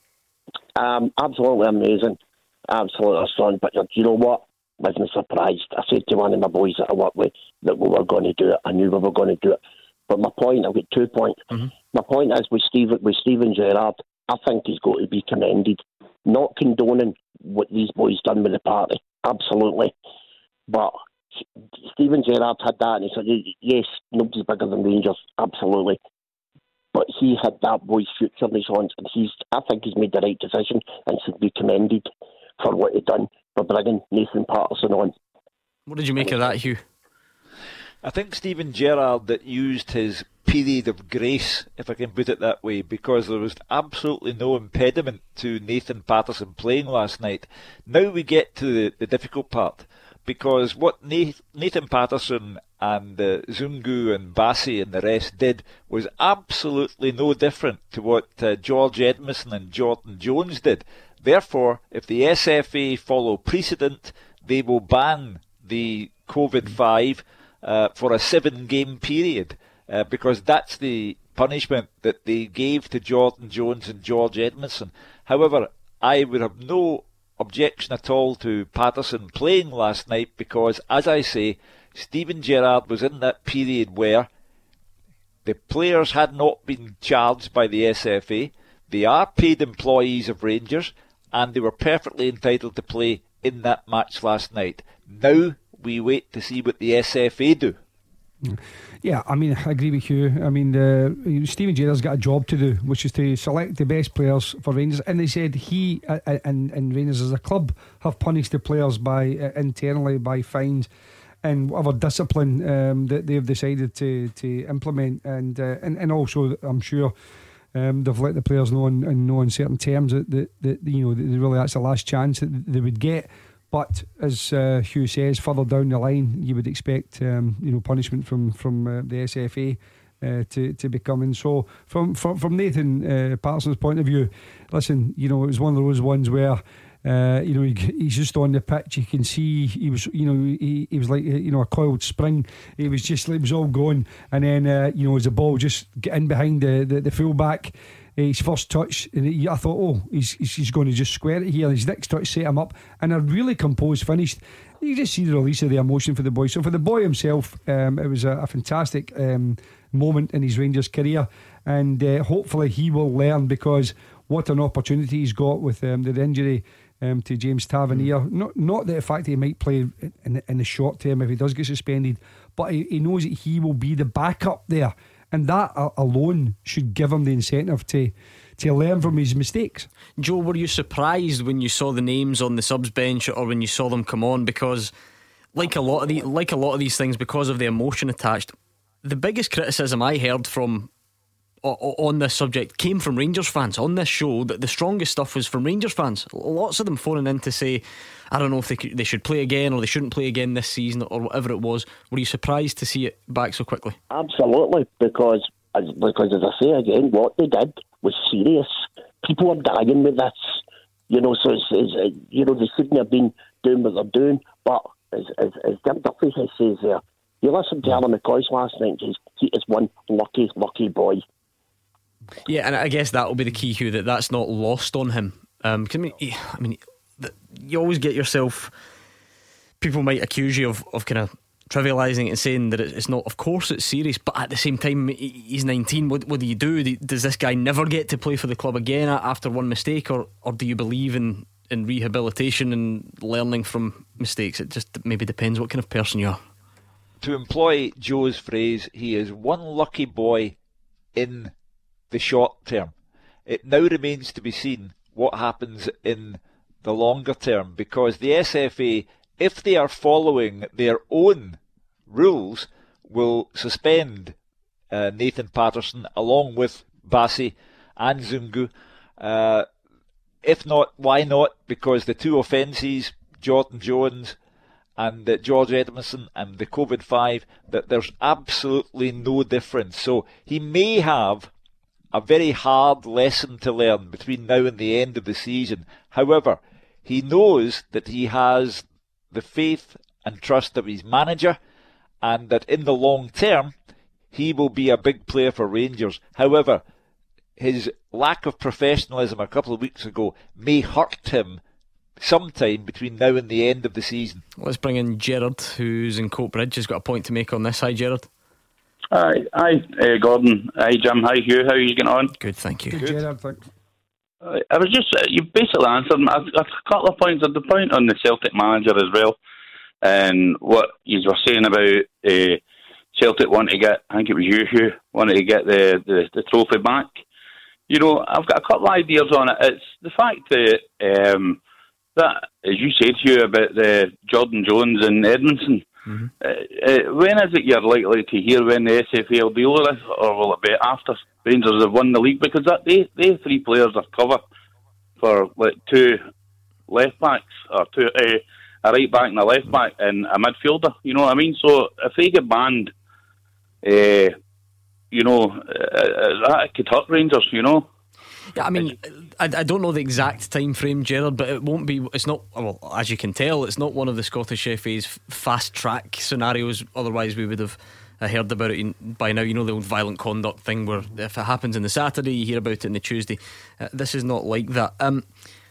Um, absolutely amazing. Absolutely stunned. But you know what? I wasn't surprised. I said to one of my boys that I work with that we were going to do it. I knew we were going to do it. But my point, I've got two points. Mm-hmm. My point is with Steven, with Steven Gerrard, I think he's got to be commended. Not condoning what these boys done with the party. Absolutely. But Steven Gerrard had that and he said, yes, nobody's bigger than Rangers. Absolutely. But he had that boy's future in his hands, and he's, I think he's made the right decision and should be commended for what he done for bringing Nathan Patterson on. What did you make of that, Hugh? I think Steven Gerrard that used his period of grace, if I can put it that way, because there was absolutely no impediment to Nathan Patterson playing last night. Now we get to the, the difficult part, because what Nathan Patterson and uh, Zungu and Bassey and the rest did was absolutely no different to what uh, George Edmondson and Jordan Jones did. Therefore, if the S F A follow precedent, they will ban the COVID five uh, for a seven-game period, uh, because that's the punishment that they gave to Jordan Jones and George Edmondson. However, I would have no objection at all to Patterson playing last night, because, as I say, Steven Gerrard was in that period where the players had not been charged by the S F A. They are paid employees of Rangers, and they were perfectly entitled to play in that match last night. Now we wait to see what the S F A do. Yeah, I mean, I agree with you. I mean, uh, Steven Gerrard's got a job to do, which is to select the best players for Rangers. And they said he uh, and, and Rangers as a club have punished the players by uh, internally by fines and whatever discipline um, that they've decided to to implement. And uh, and, and also, I'm sure um, they've let the players know and, and know on certain terms that, that, that you know that really that's the last chance that they would get. But as uh, Hugh says, further down the line, you would expect um, you know punishment from from uh, the S F A uh, to to be coming. So from from, from Nathan uh, Patterson's point of view, listen, you know it was one of those ones where uh, you know he, he's just on the pitch. You can see he was you know he, he was like you know a coiled spring. He was just it was all going, and then uh, you know as the ball just get in behind the the, the full back. His first touch, and he, I thought, oh, he's he's going to just square it here. His next touch set him up, and a really composed finish. You just see the release of the emotion for the boy. So for the boy himself, um, it was a, a fantastic um, moment in his Rangers career, and uh, hopefully he will learn, because what an opportunity he's got with um, the injury um, to James Tavernier. Mm. Not not the fact that he might play in, in the short term if he does get suspended, but he, he knows that he will be the backup there. and that alone should give him the incentive to to learn from his mistakes. Joe, were you surprised when you saw the names on the subs bench, or when you saw them come on? Because like a lot of the like a lot of these things, because of the emotion attached, the biggest criticism I heard from on this subject came from Rangers fans on this show. That the strongest stuff was from Rangers fans. Lots of them phoning in to say, I don't know if they could, they should play again, or they shouldn't play again this season, or whatever it was. Were you surprised to see it back so quickly? Absolutely, because as, because as I say again, what they did was serious. People are dying with this, you know. So it's, it's, you know, they shouldn't have been doing what they're doing. But as as, as Jim Duffy says there, you listen to Alan McCoy's last night. He's, he is one lucky, lucky boy. Yeah, and I guess that will be the key, Hugh, that that's not lost on him. Um, cause I mean, I mean, you always get yourself. People might accuse you of, of kind of trivialising it and saying that it's not. Of course, it's serious, but at the same time, he's nineteen. What, what do you do? Does this guy never get to play for the club again after one mistake, or or do you believe in in rehabilitation and learning from mistakes? It just maybe depends what kind of person you are. To employ Joe's phrase, he is one lucky boy in the short term. It now remains to be seen what happens in the longer term, because the S F A, if they are following their own rules, will suspend uh, Nathan Patterson along with Bassi and Zungu. Uh, if not, why not? Because the two offences, Jordan Jones and uh, George Edmondson and the COVID five, that there's absolutely no difference. So he may have a very hard lesson to learn between now and the end of the season. However, he knows that he has the faith and trust of his manager, and that in the long term he will be a big player for Rangers. However, his lack of professionalism a couple of weeks ago may hurt him sometime between now and the end of the season. Let's bring in Gerard, who's in Coatbridge. He's got a point to make on this. Hi, Gerard. Hi, hi, uh, Gordon. Hi, Jim. Hi, Hugh. How are you getting on? Good, thank you. Good, Gerard, thanks. Uh, I was just, uh, you basically answered me. I've got a couple of points. At the point on the Celtic manager as well, and what you were saying about uh, Celtic wanting to get, I think it was you, Hugh, wanted to get the, the, the trophy back. You know, I've got a couple of ideas on it. It's the fact that, um, that as you said, Hugh, about the Jordan Jones and Edmondson. Mm-hmm. Uh, uh, when is it you're likely to hear when the S F A will deal with this, or will it be after Rangers have won the league? Because that they, they three players are covered for like two left backs, or two uh, a right back and a left back and a midfielder. You know what I mean? So if they get banned, uh, you know, uh, that could hurt Rangers. You know. Yeah, I mean, I, I don't know the exact time frame, Gerard, but it won't be. It's not. Well, as you can tell, it's not one of the Scottish F A's fast track scenarios. Otherwise, we would have heard about it by now. You know, the old violent conduct thing, where if it happens on the Saturday, you hear about it on the Tuesday. Uh, this is not like that. Um,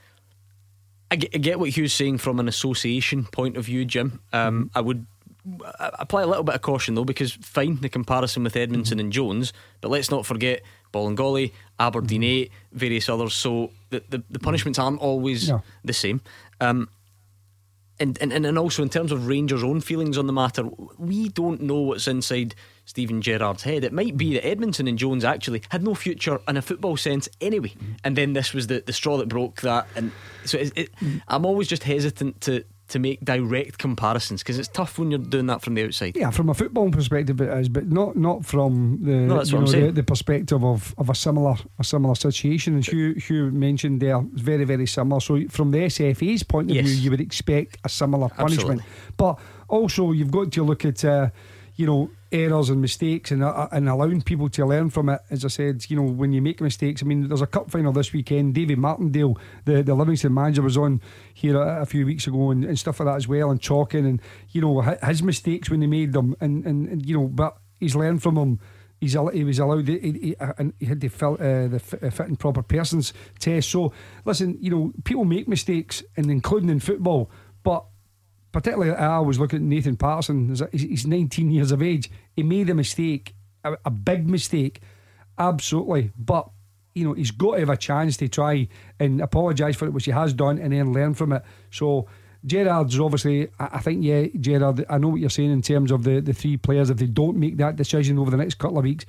I get, I get what Hugh's saying from an association point of view, Jim. Um, I would apply a little bit of caution though, because fine, the comparison with Edmondson mm-hmm. and Jones, but let's not forget Bolingoli, Aberdeen mm-hmm. eight, various others. So the, the, the punishments aren't always no. the same. Um, and, and, and also in terms of Rangers' own feelings on the matter, we don't know what's inside Steven Gerrard's head. It might be that Edmondson and Jones actually had no future in a football sense anyway, mm-hmm. and then this was the, the straw that broke that. And so it, it, mm-hmm. I'm always just hesitant to to make direct comparisons, because it's tough when you're doing that from the outside. Yeah, from a football perspective it is, but not not from the no, that's you what know, I'm the, the perspective of, of a similar a similar situation. As Hugh, Hugh mentioned there, it's very very similar. So from the S F A's point of yes. view, you would expect a similar punishment. Absolutely. But also you've got to look at uh, you know, errors and mistakes, and uh, and allowing people to learn from it. As I said, you know, when you make mistakes, I mean, there's a cup final this weekend. David Martindale, the, the Livingston manager, was on here a, a few weeks ago, and, and stuff like that as well, and talking, and you know, his mistakes when he made them, and, and, and you know, but he's learned from them. He's he was allowed he, he, and he had to fill uh, the fit and proper persons test. So listen, you know, people make mistakes, and including in football, but particularly I was looking at Nathan Patterson. He's nineteen years of age. He made a mistake, a, a big mistake, absolutely. But you know, he's got to have a chance to try and apologise for it, which he has done, and then learn from it. So Gerrard's obviously, I, I think, yeah, Gerrard, I know what you're saying in terms of the, the three players. If they don't make that decision over the next couple of weeks,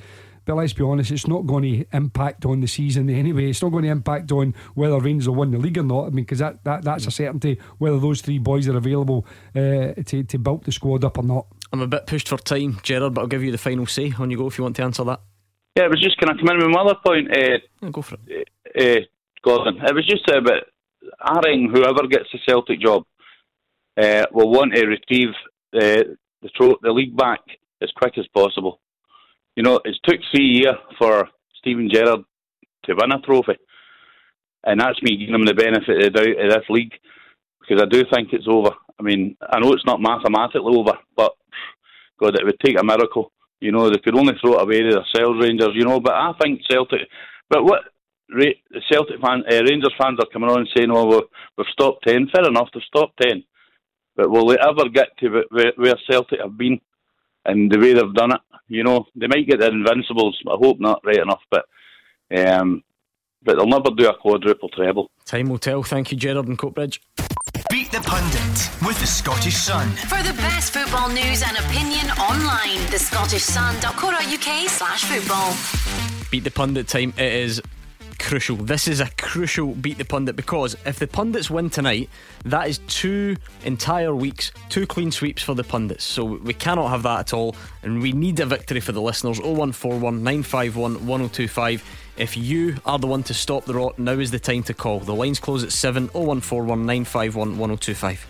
but let's be honest, it's not going to impact on the season anyway. It's not going to impact on whether Rangers will win the league or not. I mean, because that, that, that's a certainty whether those three boys are available uh, to, to bulk the squad up or not. I'm a bit pushed for time, Gerard, but I'll give you the final say. On you go if you want to answer that. Yeah, it was just, can I come in with my other point? Uh, yeah, go for it. Uh, Gordon, it was just about, I reckon whoever gets the Celtic job uh, will want to retrieve uh, the, tro- the league back as quick as possible. You know, it's took three years for Steven Gerrard to win a trophy, and that's me giving him the benefit of the doubt of this league, because I do think it's over. I mean, I know it's not mathematically over, but God, it would take a miracle. You know, they could only throw it away to themselves, Rangers, you know, but I think Celtic... But what the Celtic fan, uh, Rangers fans are coming on and saying, oh, we've, we've stopped ten. Fair enough, they've stopped ten. But will they ever get to where, where Celtic have been and the way they've done it? You know, they might get their Invincibles, I hope not, right enough, but um, but they'll never do a quadruple treble. Time will tell. Thank you, Gerard and Coatbridge. Beat the Pundit with the Scottish Sun. For the best football news and opinion online, the Scottish Sun dot co dot uk slash football. Beat the Pundit time. It is crucial. This is a crucial Beat the Pundit, because if the pundits win tonight, that is two entire weeks, two clean sweeps for the pundits. So we cannot have that at all, and we need a victory for the listeners. oh one four one, nine five one, one oh two five. If you are the one to stop the rot, now is the time to call. The lines close at seven. oh one four one, nine five one, one oh two five.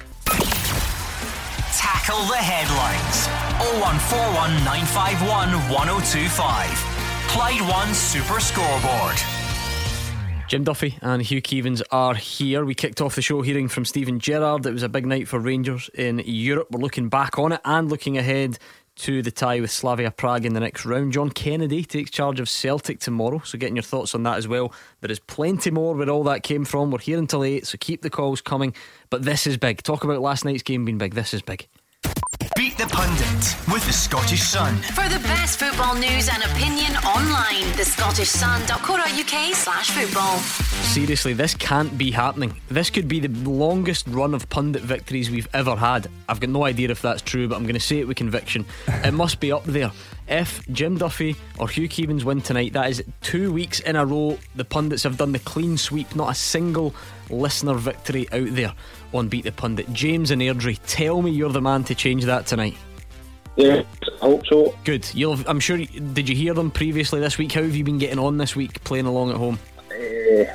Tackle the headlines. oh one four one, nine five one, one oh two five. Clyde One Super Scoreboard. Jim Duffy and Hugh Keevins are here. We kicked off the show hearing from Steven Gerrard. It was a big night for Rangers in Europe. We're looking back on it and looking ahead to the tie with Slavia Prague in the next round. John Kennedy takes charge of Celtic tomorrow, so getting your thoughts on that as well. There is plenty more where all that came from. We're here until eight, so keep the calls coming. But this is big. Talk about last night's game being big. This is big. Beat the Pundit with the Scottish Sun. For the best football news and opinion online, the Scottish Sun dot co dot uk slash football. Seriously, this can't be happening. This could be the longest run of pundit victories we've ever had. I've got no idea if that's true, but I'm going to say it with conviction. It must be up there. If Jim Duffy or Hugh Keevins win tonight, that is two weeks in a row the pundits have done the clean sweep. Not a single listener victory out there on Beat the Pundit. James and Airdrie, tell me you're the man to change that tonight. Yeah, I hope so. Good. You'll, I'm sure. Did you hear them previously this week? How have you been getting on this week, playing along at home? Uh,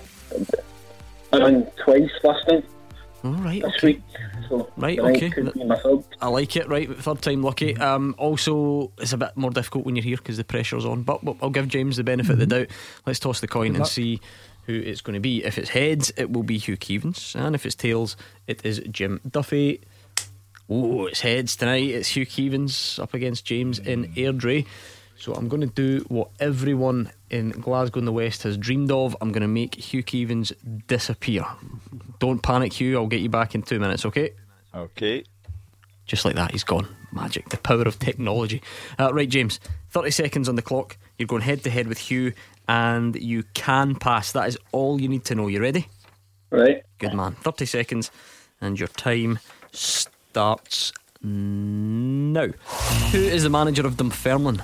I won twice last night. All right. This okay. week. So right. Okay. Could be my third. I like it. Right. Third time lucky. Um. Also, it's a bit more difficult when you're here because the pressure's on. But I'll give James the benefit mm-hmm. of the doubt. Let's toss the coin Good and luck. see who it's going to be. If it's heads, it will be Hugh Keevins, and if it's tails, it is Jim Duffy. Oh, it's heads tonight. It's Hugh Keevins up against James in Airdrie. So I'm going to do what everyone in Glasgow in the West has dreamed of. I'm going to make Hugh Keevins disappear. Don't panic, Hugh. I'll get you back in two minutes, okay? Okay. Just like that, he's gone. Magic, the power of technology. uh, Right, James, thirty seconds on the clock. You're going head to head with Hugh, and you can pass. That is all you need to know. You ready? Right. Good man. Thirty seconds, and your time starts now. Who is the manager of Dunfermline?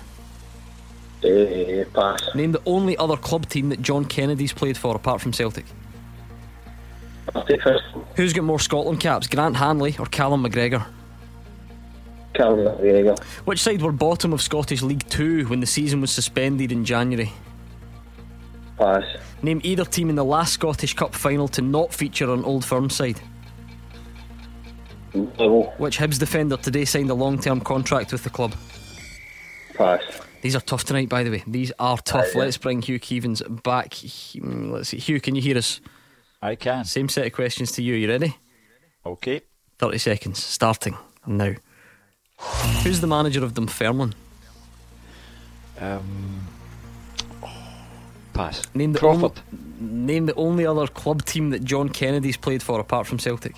Uh, pass. Name the only other club team that John Kennedy's played for apart from Celtic. I'll take first. Who's got more Scotland caps, Grant Hanley or Callum McGregor? Callum McGregor. Which side were bottom of Scottish League Two when the season was suspended in January? Pass. Name either team in the last Scottish Cup final to not feature an Old Firm side. Level. Which Hibs defender today signed a long-term contract with the club? Pass. These are tough tonight, by the way. These are tough. Uh, yeah. Let's bring Hugh Keevins back. Let's see. Hugh, can you hear us? I can. Same set of questions to you. You ready? Okay. thirty seconds, starting now. Who's the manager of Dunfermline? Um, pass. Name the Crawford. only, name the only other club team that John Kennedy's played for apart from Celtic.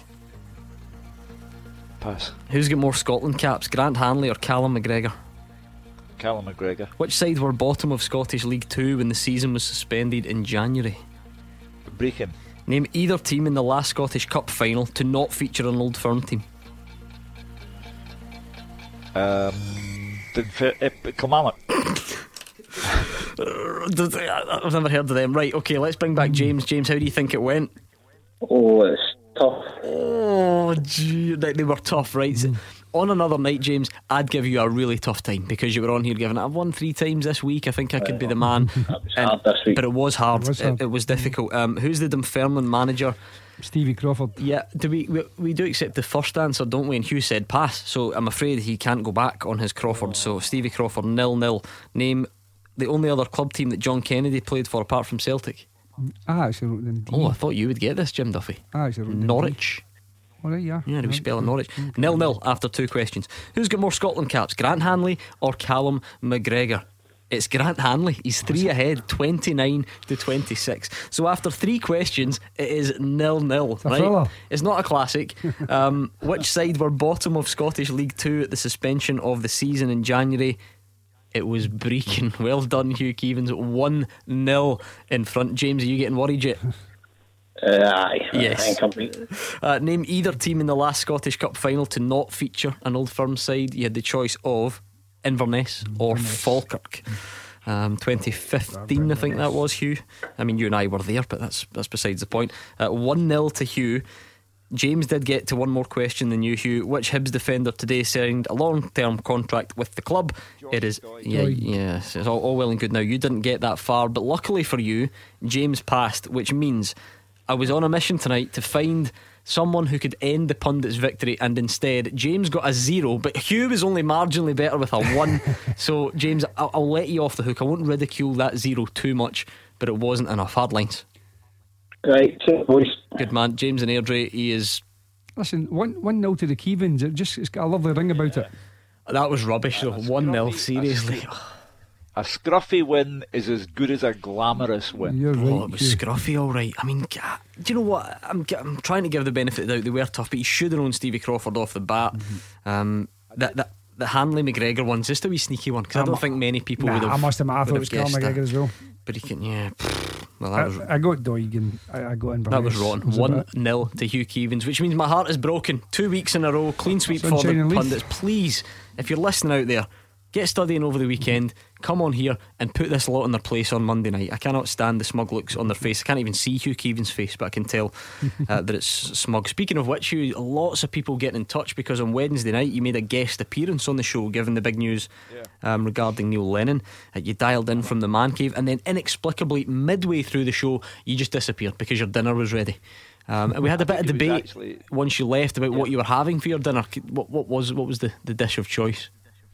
Pass. Who's got more Scotland caps, Grant Hanley or Callum McGregor? Callum McGregor. Which side were bottom of Scottish League Two when the season was suspended in January? Brechin. Name either team in the last Scottish Cup final to not feature an Old Firm team. Um, Kilmarnock. I've never heard of them. Right, okay, let's bring back James. James, how do you think it went? Oh, it's tough. Oh, gee, they, they were tough, right? So, on another night, James, I'd give you a really tough time because you were on here giving it. I've won three times this week. I think I could be the man. And, hard this week. But it was hard. It was, hard. It, it was difficult. Um, who's the Dunfermline manager? Stevie Crawford. Yeah, do we, we we do accept the first answer, don't we? And Hugh said pass, so I'm afraid he can't go back on his Crawford. So Stevie Crawford, nil nil. Name the only other club team that John Kennedy played for apart from Celtic. I actually wrote them D. Oh, I thought you would get this, Jim Duffy. I actually wrote Norwich. Alright, yeah. Yeah, do we spell it Norwich? Nil nil after two questions. Who's got more Scotland caps, Grant Hanley or Callum McGregor? It's Grant Hanley. He's three ahead, twenty-nine to twenty-six. So after three questions, it is nil nil. It's a right? thriller. It's not a classic. um, Which side were bottom of Scottish League Two at the suspension of the season in January? It was Brecon. Well done, Hugh Keevins. one nil in front. James, are you getting worried yet? Uh, aye. Yes. I uh, Name either team in the last Scottish Cup final to not feature an Old Firm side. You had the choice of Inverness or Falkirk. um, twenty fifteen I think that was, Hugh. I mean, you and I were there, but that's that's besides the point. uh, one nil to Hugh. James did get to one more question than you, Hugh. Which Hibs defender today signed a long-term contract with the club? George it is Doyle. Yeah, yes, it's all, all well and good. Now you didn't get that far, but luckily for you, James passed, which means I was on a mission tonight to find someone who could end the pundit's victory, and instead James got a zero, but Hugh was only marginally better with a one. So James, I'll, I'll let you off the hook. I won't ridicule that zero too much, but it wasn't enough. Hard lines. Right, so boys. Good man, James and Airdrie. He is. Listen, one one nil to the Keevins. It just, it's got a lovely ring about it. That was rubbish though. One nil, seriously. A scruffy win is as good as a glamorous win. You're right, oh, it was Hugh. scruffy, all right. I mean, do you know what? I'm, I'm trying to give the benefit of the doubt. They were tough, but he should have known Stevie Crawford off the bat. Mm-hmm. Um, that that the Hanley McGregor one's just a wee sneaky one because I don't think many people nah, would have. I must have. I thought it was Callum McGregor as well. But he can, yeah. Well, that I, was. I got Doigan. I, I got in. That was wrong. One nil to Hugh Keevins, which means my heart is broken. Two weeks in a row, clean sweep for the pundits. Please, if you're listening out there, get studying over the weekend. Come on here and put this lot in their place on Monday night. I cannot stand the smug looks on their face. I can't even see Hugh Keevins' face, but I can tell uh, that it's smug. Speaking of which, Hugh, lots of people getting in touch because on Wednesday night you made a guest appearance on the show, given the big news yeah. um, regarding Neil Lennon. Uh, you dialed in from the man cave, and then inexplicably midway through the show you just disappeared because your dinner was ready. Um, and we had a bit of debate actually, once you left about yeah. what you were having for your dinner. What, what was what was the, the dish of choice?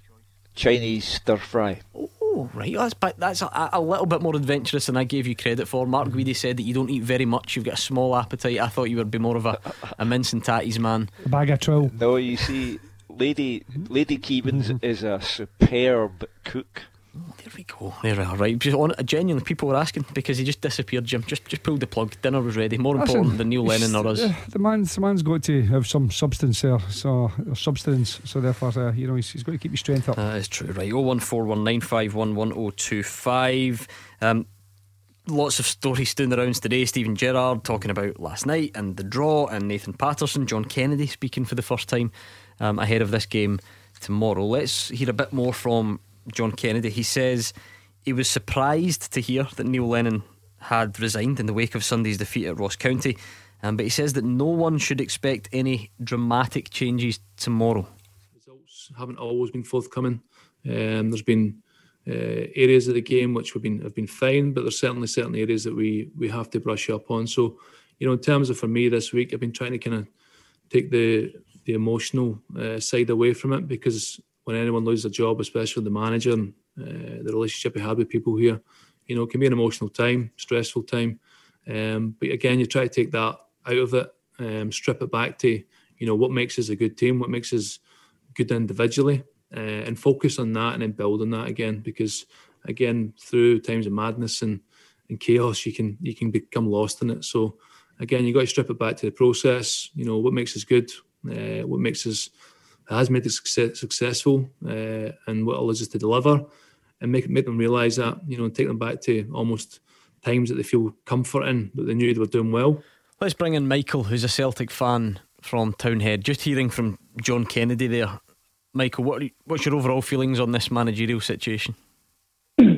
Chinese stir fry. Oh, right. That's that's a, a little bit more adventurous than I gave you credit for. Mark Guidi said that you don't eat very much. You've got a small appetite. I thought you would be more of a, a mince and tatties man. A bag of trill. No, you see, Lady Lady Keevins is a superb cook. Oh, there we go. There we are. Right. Just on, genuinely, people were asking because he just disappeared. Jim, just just pulled the plug. Dinner was ready. More Listen, important than Neil Lennon or us. Uh, the man's the man's got to have some substance there, so or substance. So therefore, uh, you know, he's, he's got to keep his strength up. That is true. Right. Oh one four one nine five one one oh two five. Um, lots of stories doing the rounds today. Stephen Gerrard talking about last night and the draw, and Nathan Patterson, John Kennedy speaking for the first time um, ahead of this game tomorrow. Let's hear a bit more from John Kennedy. He says he was surprised to hear that Neil Lennon had resigned in the wake of Sunday's defeat at Ross County, um, but he says that no one should expect any dramatic changes tomorrow. Results haven't always been forthcoming. Um, there's been uh, areas of the game which have been have been fine, but there's certainly certainly areas that we we have to brush up on. So, you know, in terms of for me this week, I've been trying to kind of take the the emotional uh, side away from it, because when anyone loses a job, especially the manager and uh, the relationship we had with people here, you know, it can be an emotional time, stressful time. Um, but again, you try to take that out of it, um, strip it back to, you know, what makes us a good team, what makes us good individually, uh, and focus on that and then build on that again. Because again, through times of madness and, and chaos, you can you can become lost in it. So again, you got to strip it back to the process. You know, what makes us good, uh, what makes us has made us success, successful, uh, and what allows us to deliver, and make make them realise that, you know, and take them back to almost times that they feel comfort in, that they knew they were doing well. Let's bring in Michael, who's a Celtic fan from Townhead. Just hearing from John Kennedy there, Michael, what are, what's your overall feelings on this managerial situation?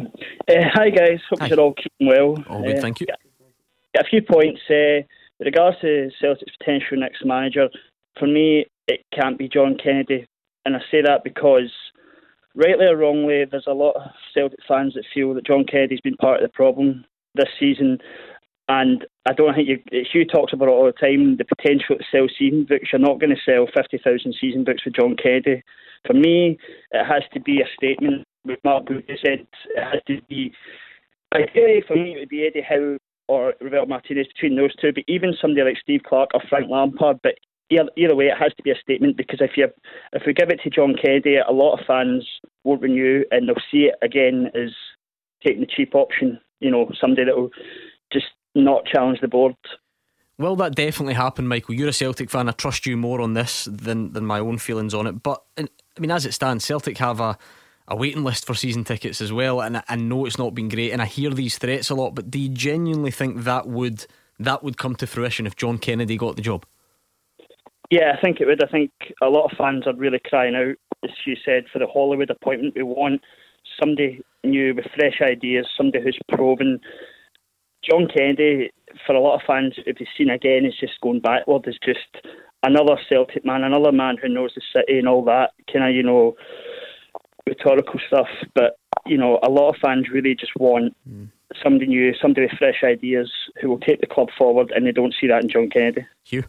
Uh, hi guys, hope Hi. you're all keeping well. All good, Uh, thank you. Got, got a few points. Uh, with regards to Celtic's potential next manager, for me, it can't be John Kennedy. And I say that because, rightly or wrongly, there's a lot of Celtic fans that feel that John Kennedy's been part of the problem this season. And I don't think you, Hugh talks about it all the time, the potential to sell season books. You're not going to sell fifty thousand season books for John Kennedy. For me, it has to be a statement. With Mark Booth said, it has to be, ideally for me, it would be Eddie Howe or Roberto Martinez, between those two, but even somebody like Steve Clarke or Frank Lampard. But either, either way, it has to be a statement, because if you if we give it to John Kennedy, a lot of fans won't renew, and they'll see it again as taking the cheap option. You know, somebody that will just not challenge the board. Well, that definitely happened, Michael. You're a Celtic fan. I trust you more on this than than my own feelings on it. But I mean, as it stands, Celtic have a a waiting list for season tickets as well, and I, I know it's not been great, and I hear these threats a lot. But do you genuinely think that would that would come to fruition if John Kennedy got the job? Yeah, I think it would. I think a lot of fans are really crying out, as you said, for the Hollywood appointment. We want somebody new with fresh ideas, somebody who's proven. John Kennedy, for a lot of fans, if he's seen again, is just going backward. It's just another Celtic man, another man who knows the city and all that kind of, you know, rhetorical stuff. But, you know, a lot of fans really just want mm. somebody new, somebody with fresh ideas who will take the club forward, and they don't see that in John Kennedy. Hugh?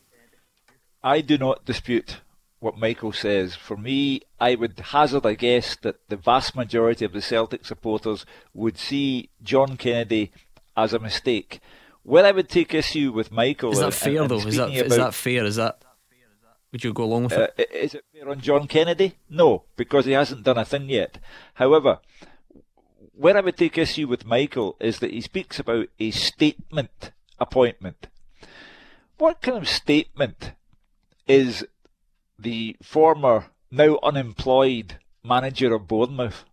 I do not dispute what Michael says. For me, I would hazard a guess that the vast majority of the Celtic supporters would see John Kennedy as a mistake. Where I would take issue with Michael... Is that and, fair, and though? Is that, about, is that fair? Is that... Would you go along with uh, it? Is it fair on John Kennedy? No, because he hasn't done a thing yet. However, where I would take issue with Michael is that he speaks about a statement appointment. What kind of statement is the former, now unemployed manager of Bournemouth?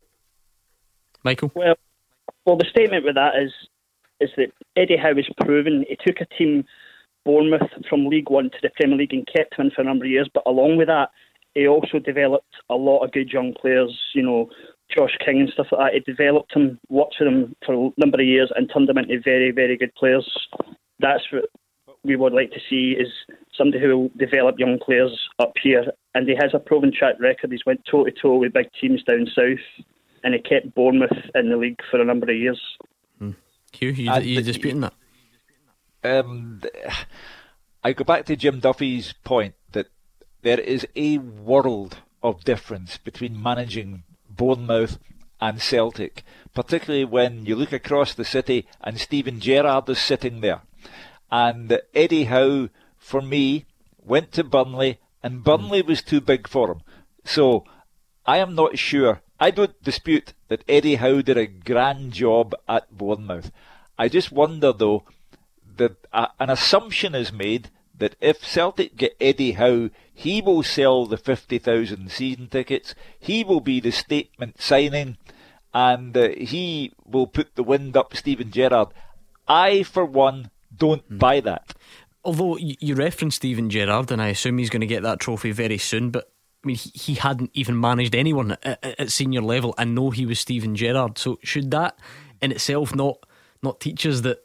Michael? Well, well, the statement with that is is that Eddie Howe has proven he took a team, Bournemouth, from League One to the Premier League and kept them for a number of years. But along with that, he also developed a lot of good young players, you know, Josh King and stuff like that. He developed them, worked with them for a number of years and turned them into very, very good players. That's what we would like to see, is somebody who will develop young players up here. And he has a proven track record. He's went toe-to-toe with big teams down south, and he kept Bournemouth in the league for a number of years. Hmm. Hugh, you, you disputing that? Um, I go back to Jim Duffy's point that there is a world of difference between managing Bournemouth and Celtic, particularly when you look across the city and Steven Gerrard is sitting there. And Eddie Howe, for me, went to Burnley, and Burnley was too big for him. So I am not sure. I don't dispute that Eddie Howe did a grand job at Bournemouth. I just wonder, though, that uh, an assumption is made that if Celtic get Eddie Howe, he will sell the fifty thousand season tickets, he will be the statement signing, and uh, he will put the wind up Steven Gerrard. I, for one, don't mm. buy that. Although you referenced Steven Gerrard, and I assume he's going to get that trophy very soon, but I mean, he, he hadn't even managed anyone at, at senior level, and know he was Steven Gerrard. So should that in itself not not teach us that,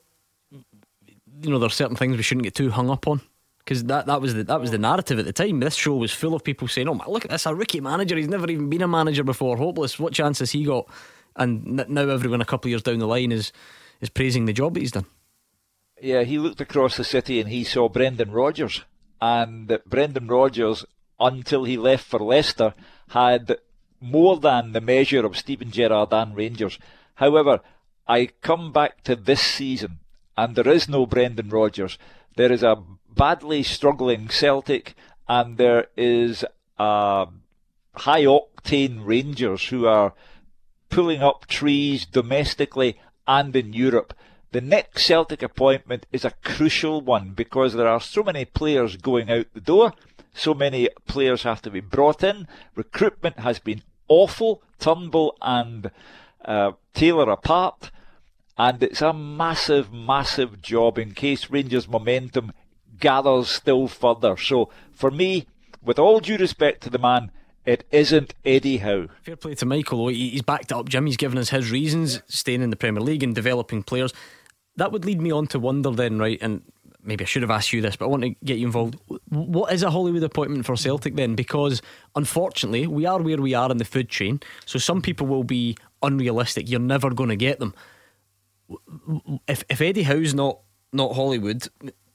you know, there are certain things we shouldn't get too hung up on? Because that, that was the that was the narrative at the time. This show was full of people saying, "Oh my, look at this, a rookie manager. He's never even been a manager before. Hopeless. What chance has he got?" And now everyone a couple of years down the line is is praising the job that he's done. Yeah, he looked across the city and he saw Brendan Rodgers, and Brendan Rodgers, until he left for Leicester, had more than the measure of Steven Gerrard and Rangers. However, I come back to this season, and there is no Brendan Rodgers. There is a badly struggling Celtic, and there is a high-octane Rangers who are pulling up trees domestically and in Europe. The next Celtic appointment is a crucial one because there are so many players going out the door, so many players have to be brought in. Recruitment has been awful, Turnbull and uh, Taylor apart, and it's a massive, massive job in case Rangers' momentum gathers still further. So for me, with all due respect to the man, It isn't Eddie Howe. Fair play to Michael. He's backed it up, Jim. He's given us his reasons, staying in the Premier League and developing players. That would lead me on to wonder then, right, and maybe I should have asked you this, but I want to get you involved. What is a Hollywood appointment for Celtic then? Because unfortunately we are where we are in the food chain, so some people will be unrealistic. You're never going to get them. If, if Eddie Howe's not, not Hollywood,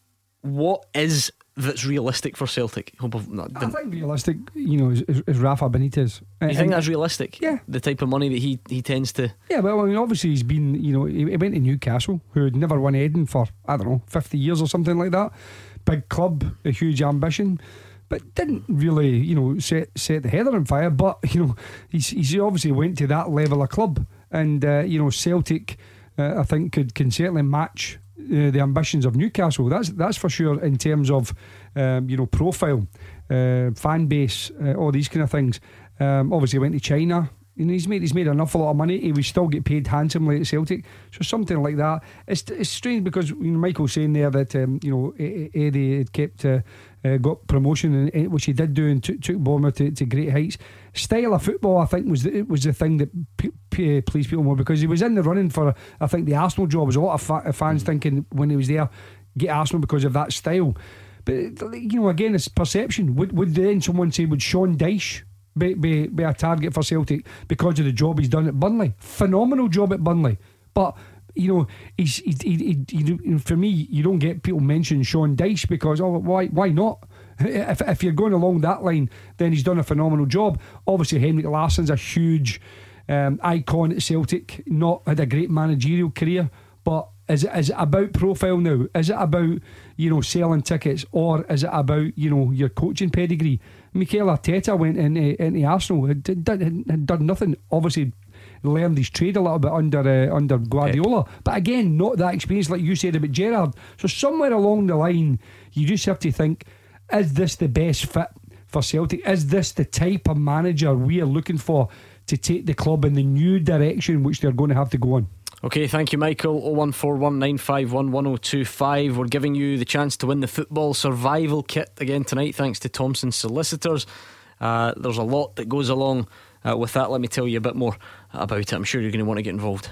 what is that's realistic for Celtic? Hope I've not, I think realistic, you know, is, is Rafa Benitez. You and, think that's realistic? Yeah. The type of money that he, he tends to. Yeah, well, I mean, obviously he's been, you know, he, he went to Newcastle, who had never won Eden for, I don't know, fifty years or something like that. Big club, a huge ambition, but didn't really, you know, set set the heather on fire. But you know, he's he's obviously went to that level of club, and uh, you know, Celtic, uh, I think could can certainly match Uh, the ambitions of Newcastle. That's that's for sure in terms of um, you know, profile, uh, fan base, uh, all these kind of things. Um, obviously went to China. You know, he's made he's made an awful lot of money. He would still get paid handsomely at Celtic. So something like that. It's it's strange because, you know, Michael's saying there that um, you know, Eddie had kept uh, uh, got promotion, and which he did do, and took, took Bournemouth to, to great heights. Style of football, I think, was the, was the thing that p- p- pleased people more, because he was in the running for, I think, the Arsenal job. There was a lot of fa- fans thinking when he was there, get Arsenal because of that style. But you know, again, it's perception. Would would then someone say, would Sean Dyche Be, be, be a target for Celtic because of the job he's done at Burnley? Phenomenal job at Burnley, but you know, he's he, he, he, he, for me, you don't get people mention Sean Dyche because, oh, why why not? If, if you're going along that line, then he's done a phenomenal job. Obviously Henrik Larsson's a huge um, icon at Celtic, not had a great managerial career, but is it, is it about profile now? Is it about, you know, selling tickets, or is it about, you know, your coaching pedigree? Mikel Arteta went into, into Arsenal, had, had, had done nothing. Obviously learned his trade a little bit under uh, under Guardiola, Pep. But again, not that experience like you said about Gerrard. So somewhere along the line, you just have to think, is this the best fit for Celtic? Is this the type of manager we are looking for to take the club in the new direction which they're going to have to go on? Okay, thank you, Michael. oh one four one nine five one one oh two five. We're giving you the chance to win the football survival kit again tonight, thanks to Thompson Solicitors. Uh, there's a lot that goes along uh, with that. Let me tell you a bit more about it. I'm sure you're going to want to get involved.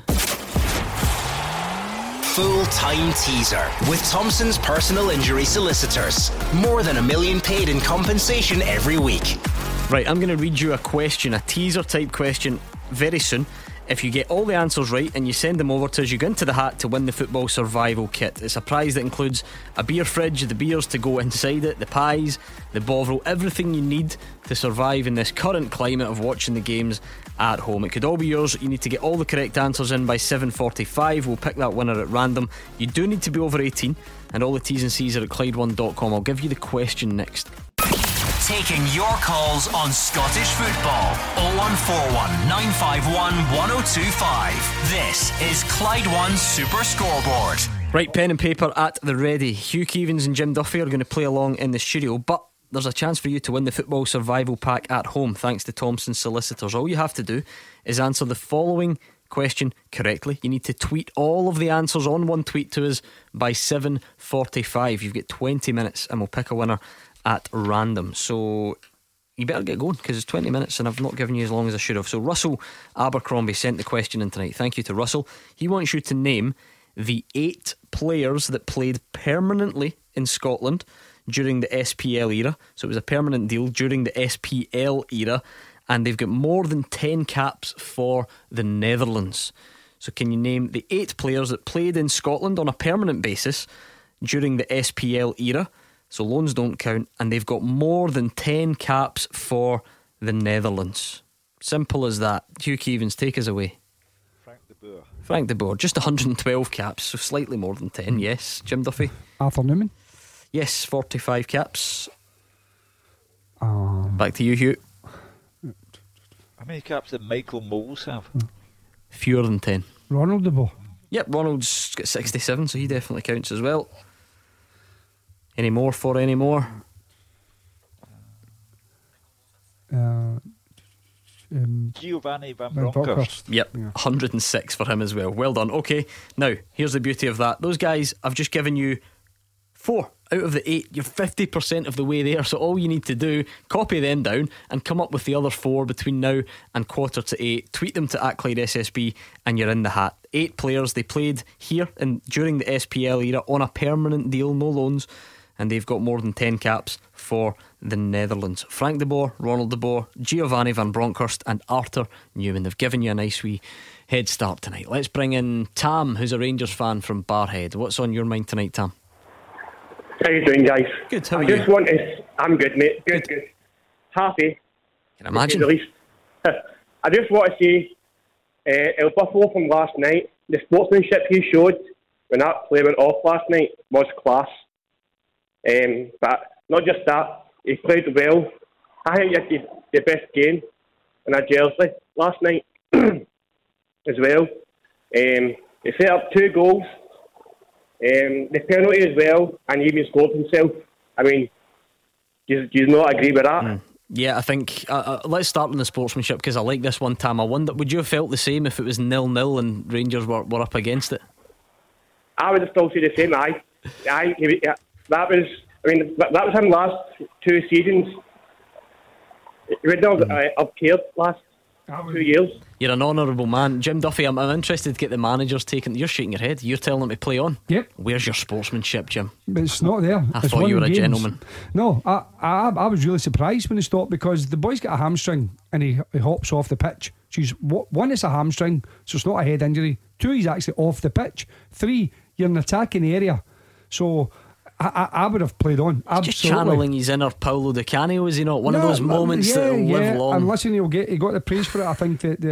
Full time teaser with Thompson's personal injury solicitors. More than a million paid in compensation every week. Right, I'm going to read you a question, a teaser type question, very soon. If you get all the answers right and you send them over to us, you go into the hat to win the football survival kit. It's a prize that includes a beer fridge, the beers to go inside it, the pies, the bovril, everything you need to survive in this current climate of watching the games at home. It could all be yours. You need to get all the correct answers in by seven forty-five. We'll pick that winner at random. You do need to be over eighteen, and all the T's and C's are at Clyde one dot com. I'll give you the question next. Taking your calls on Scottish football. oh one four one nine five one one oh two five. This is Clyde One Super Scoreboard. Right, pen and paper at the ready. Hugh Keevins and Jim Duffy are going to play along in the studio, but there's a chance for you to win the football survival pack at home thanks to Thompson Solicitors. All you have to do is answer the following question correctly. You need to tweet all of the answers on one tweet to us by seven forty-five. You've got twenty minutes and we'll pick a winner at random. So you better get going because it's twenty minutes and I've not given you as long as I should have. So Russell Abercrombie sent the question in tonight. Thank you to Russell. He wants you to name the eight players that played permanently in Scotland during the S P L era. So it was a permanent deal during the S P L era, and they've got more than ten caps for the Netherlands. So can you name the eight players that played in Scotland on a permanent basis during the S P L era? So loans don't count, and they've got more than ten caps for the Netherlands. Simple as that. Hugh Keevins, take us away. Frank de Boer. Frank de Boer, just one hundred twelve caps, so slightly more than ten, yes. Jim Duffy? Arthur Newman. Yes, forty-five caps. Um, Back to you, Hugh. How many caps did Michael Moles have? Fewer than ten. Ronald de Boer. Yep, Ronald's got sixty-seven, so he definitely counts as well. Any more for any more? Uh, um, Giovanni Van Van Bronckhorst. Bronckhorst. Yep, Yeah. one hundred six for him as well. Well done. Okay, now here's the beauty of that. Those guys, I've just given you Four out of the eight. You're fifty percent of the way there. So all you need to do, copy them down and come up with the other four between now and quarter to eight. Tweet them to at Clyde S S B and you're in the hat. Eight players. They played here and during the S P L era on a permanent deal, no loans, and they've got more than ten caps for the Netherlands. Frank de Boer, Ronald de Boer, Giovanni van Bronckhorst and Arthur Newman. They've given you a nice wee head start tonight. Let's bring in Tam, who's a Rangers fan from Barhead. What's on your mind tonight, Tam? How you doing, guys? Good, how I are just you? want to... I'm good, mate. Good, good. Happy. Can imagine. At least. I just want to say, uh, El Buffalo from last night, the sportsmanship he showed when that play went off last night was class. Um, but not just that, he played well. I think he had the best game in a jersey last night as well. Um, he set up two goals. Um, the penalty as well, and he even scored himself. I mean, do, do you not agree with that? Mm. Yeah, I think uh, uh, let's start on the sportsmanship because I like this one, Tam. I wonder, would you have felt the same if it was nil-nil and Rangers were, were up against it? I would have still said the same. I, I, that was. I mean, that, that was him last two seasons. Original mm. uh, up here last two years. You're an honourable man, Jim Duffy. I'm, I'm interested to get the managers taken. You're shaking your head. You're telling them to play on. Yep. Where's your sportsmanship, Jim? But it's not there. I It's thought you one were a games. gentleman. No, I, I I was really surprised when he stopped because the boy's got a hamstring and he, he hops off the pitch. She's one, it's a hamstring, so it's not a head injury. Two, he's actually off the pitch. Three, you're in an attacking area, so I, I, I would have played on. He's just channeling his inner Paolo Di Canio, is he not? One no, of those moments yeah, that will yeah. live long. And listen, he'll get he got the praise for it. I think that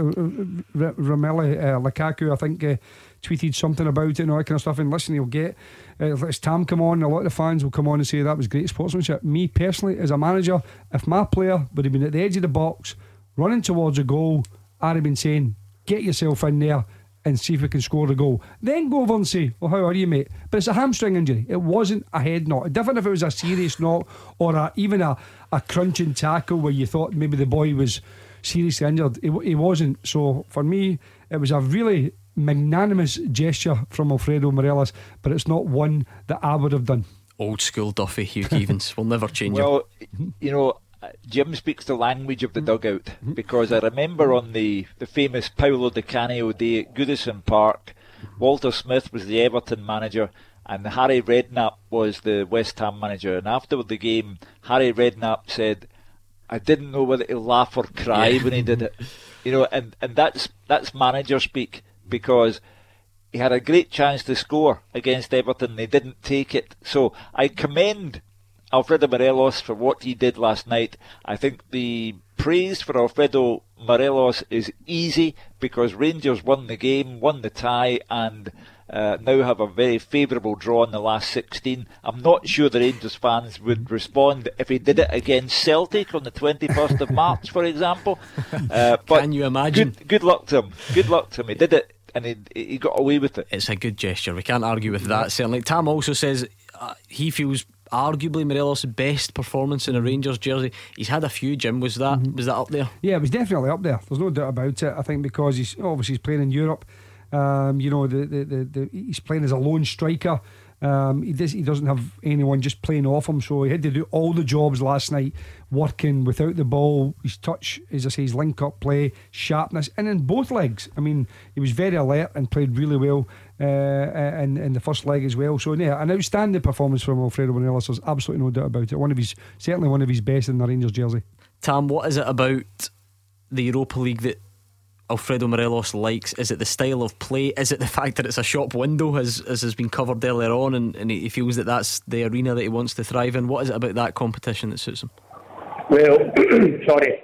uh, R- Romelu uh, Lukaku, I think, uh, tweeted something about it and all that kind of stuff. And listen, he'll get uh, as Tam come on, a lot of the fans will come on and say that was great sportsmanship. Me personally, as a manager, if my player would have been at the edge of the box, running towards a goal, I'd have been saying, get yourself in there and see if we can score a goal. Then go over and say, well, how are you, mate? But it's a hamstring injury. It wasn't a head knock. Different if it was a serious knock or a, even a, a crunching tackle where you thought maybe the boy was seriously injured. He, he wasn't. So for me, it was a really magnanimous gesture from Alfredo Morelos, but it's not one that I would have done. Old school Duffy, Hugh Evans will never change well, him. you know, Jim speaks the language of the dugout, because I remember on the, the famous Paolo Di Canio day at Goodison Park, Walter Smith was the Everton manager and Harry Redknapp was the West Ham manager, and after the game Harry Redknapp said, I didn't know whether to laugh or cry yeah. when he did it, you know, and, and that's that's manager speak, because he had a great chance to score against Everton, they didn't take it. So I commend Alfredo Morelos for what he did last night. I think the praise for Alfredo Morelos is easy because Rangers won the game, won the tie, and uh, now have a very favourable draw in the last sixteen. I'm not sure the Rangers fans would respond if he did it against Celtic on the twenty-first of March, for example. Uh, but Can you imagine? Good, good luck to him. Good luck to him. He did it and he, he got away with it. It's a good gesture. We can't argue with that, certainly. Tam also says uh, he feels arguably Morelos' best performance in a Rangers jersey. He's had a few, Jim. Was that mm-hmm. was that up there? Yeah, it was definitely up there. There's no doubt about it. I think because he's obviously he's playing in Europe. Um, you know, the, the, the, the he's playing as a lone striker. Um, he does he doesn't have anyone just playing off him, so he had to do all the jobs last night, working without the ball. His touch, as I say, his link up play, sharpness, and in both legs. I mean, he was very alert and played really well uh, in, in the first leg as well. So yeah, an outstanding performance from Alfredo Morelos. There's absolutely no doubt about it. One of his, certainly one of his best in the Rangers jersey. Tam, what is it about the Europa League that Alfredo Morelos likes? Is it the style of play? Is it the fact that it's a shop window, as, as has been covered earlier on, and, and he feels that that's the arena that he wants to thrive in? What is it about that competition that suits him? Well, sorry.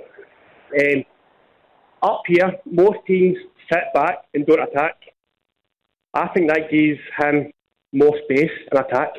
Um, up here, most teams sit back and don't attack. I think that gives him more space and attack.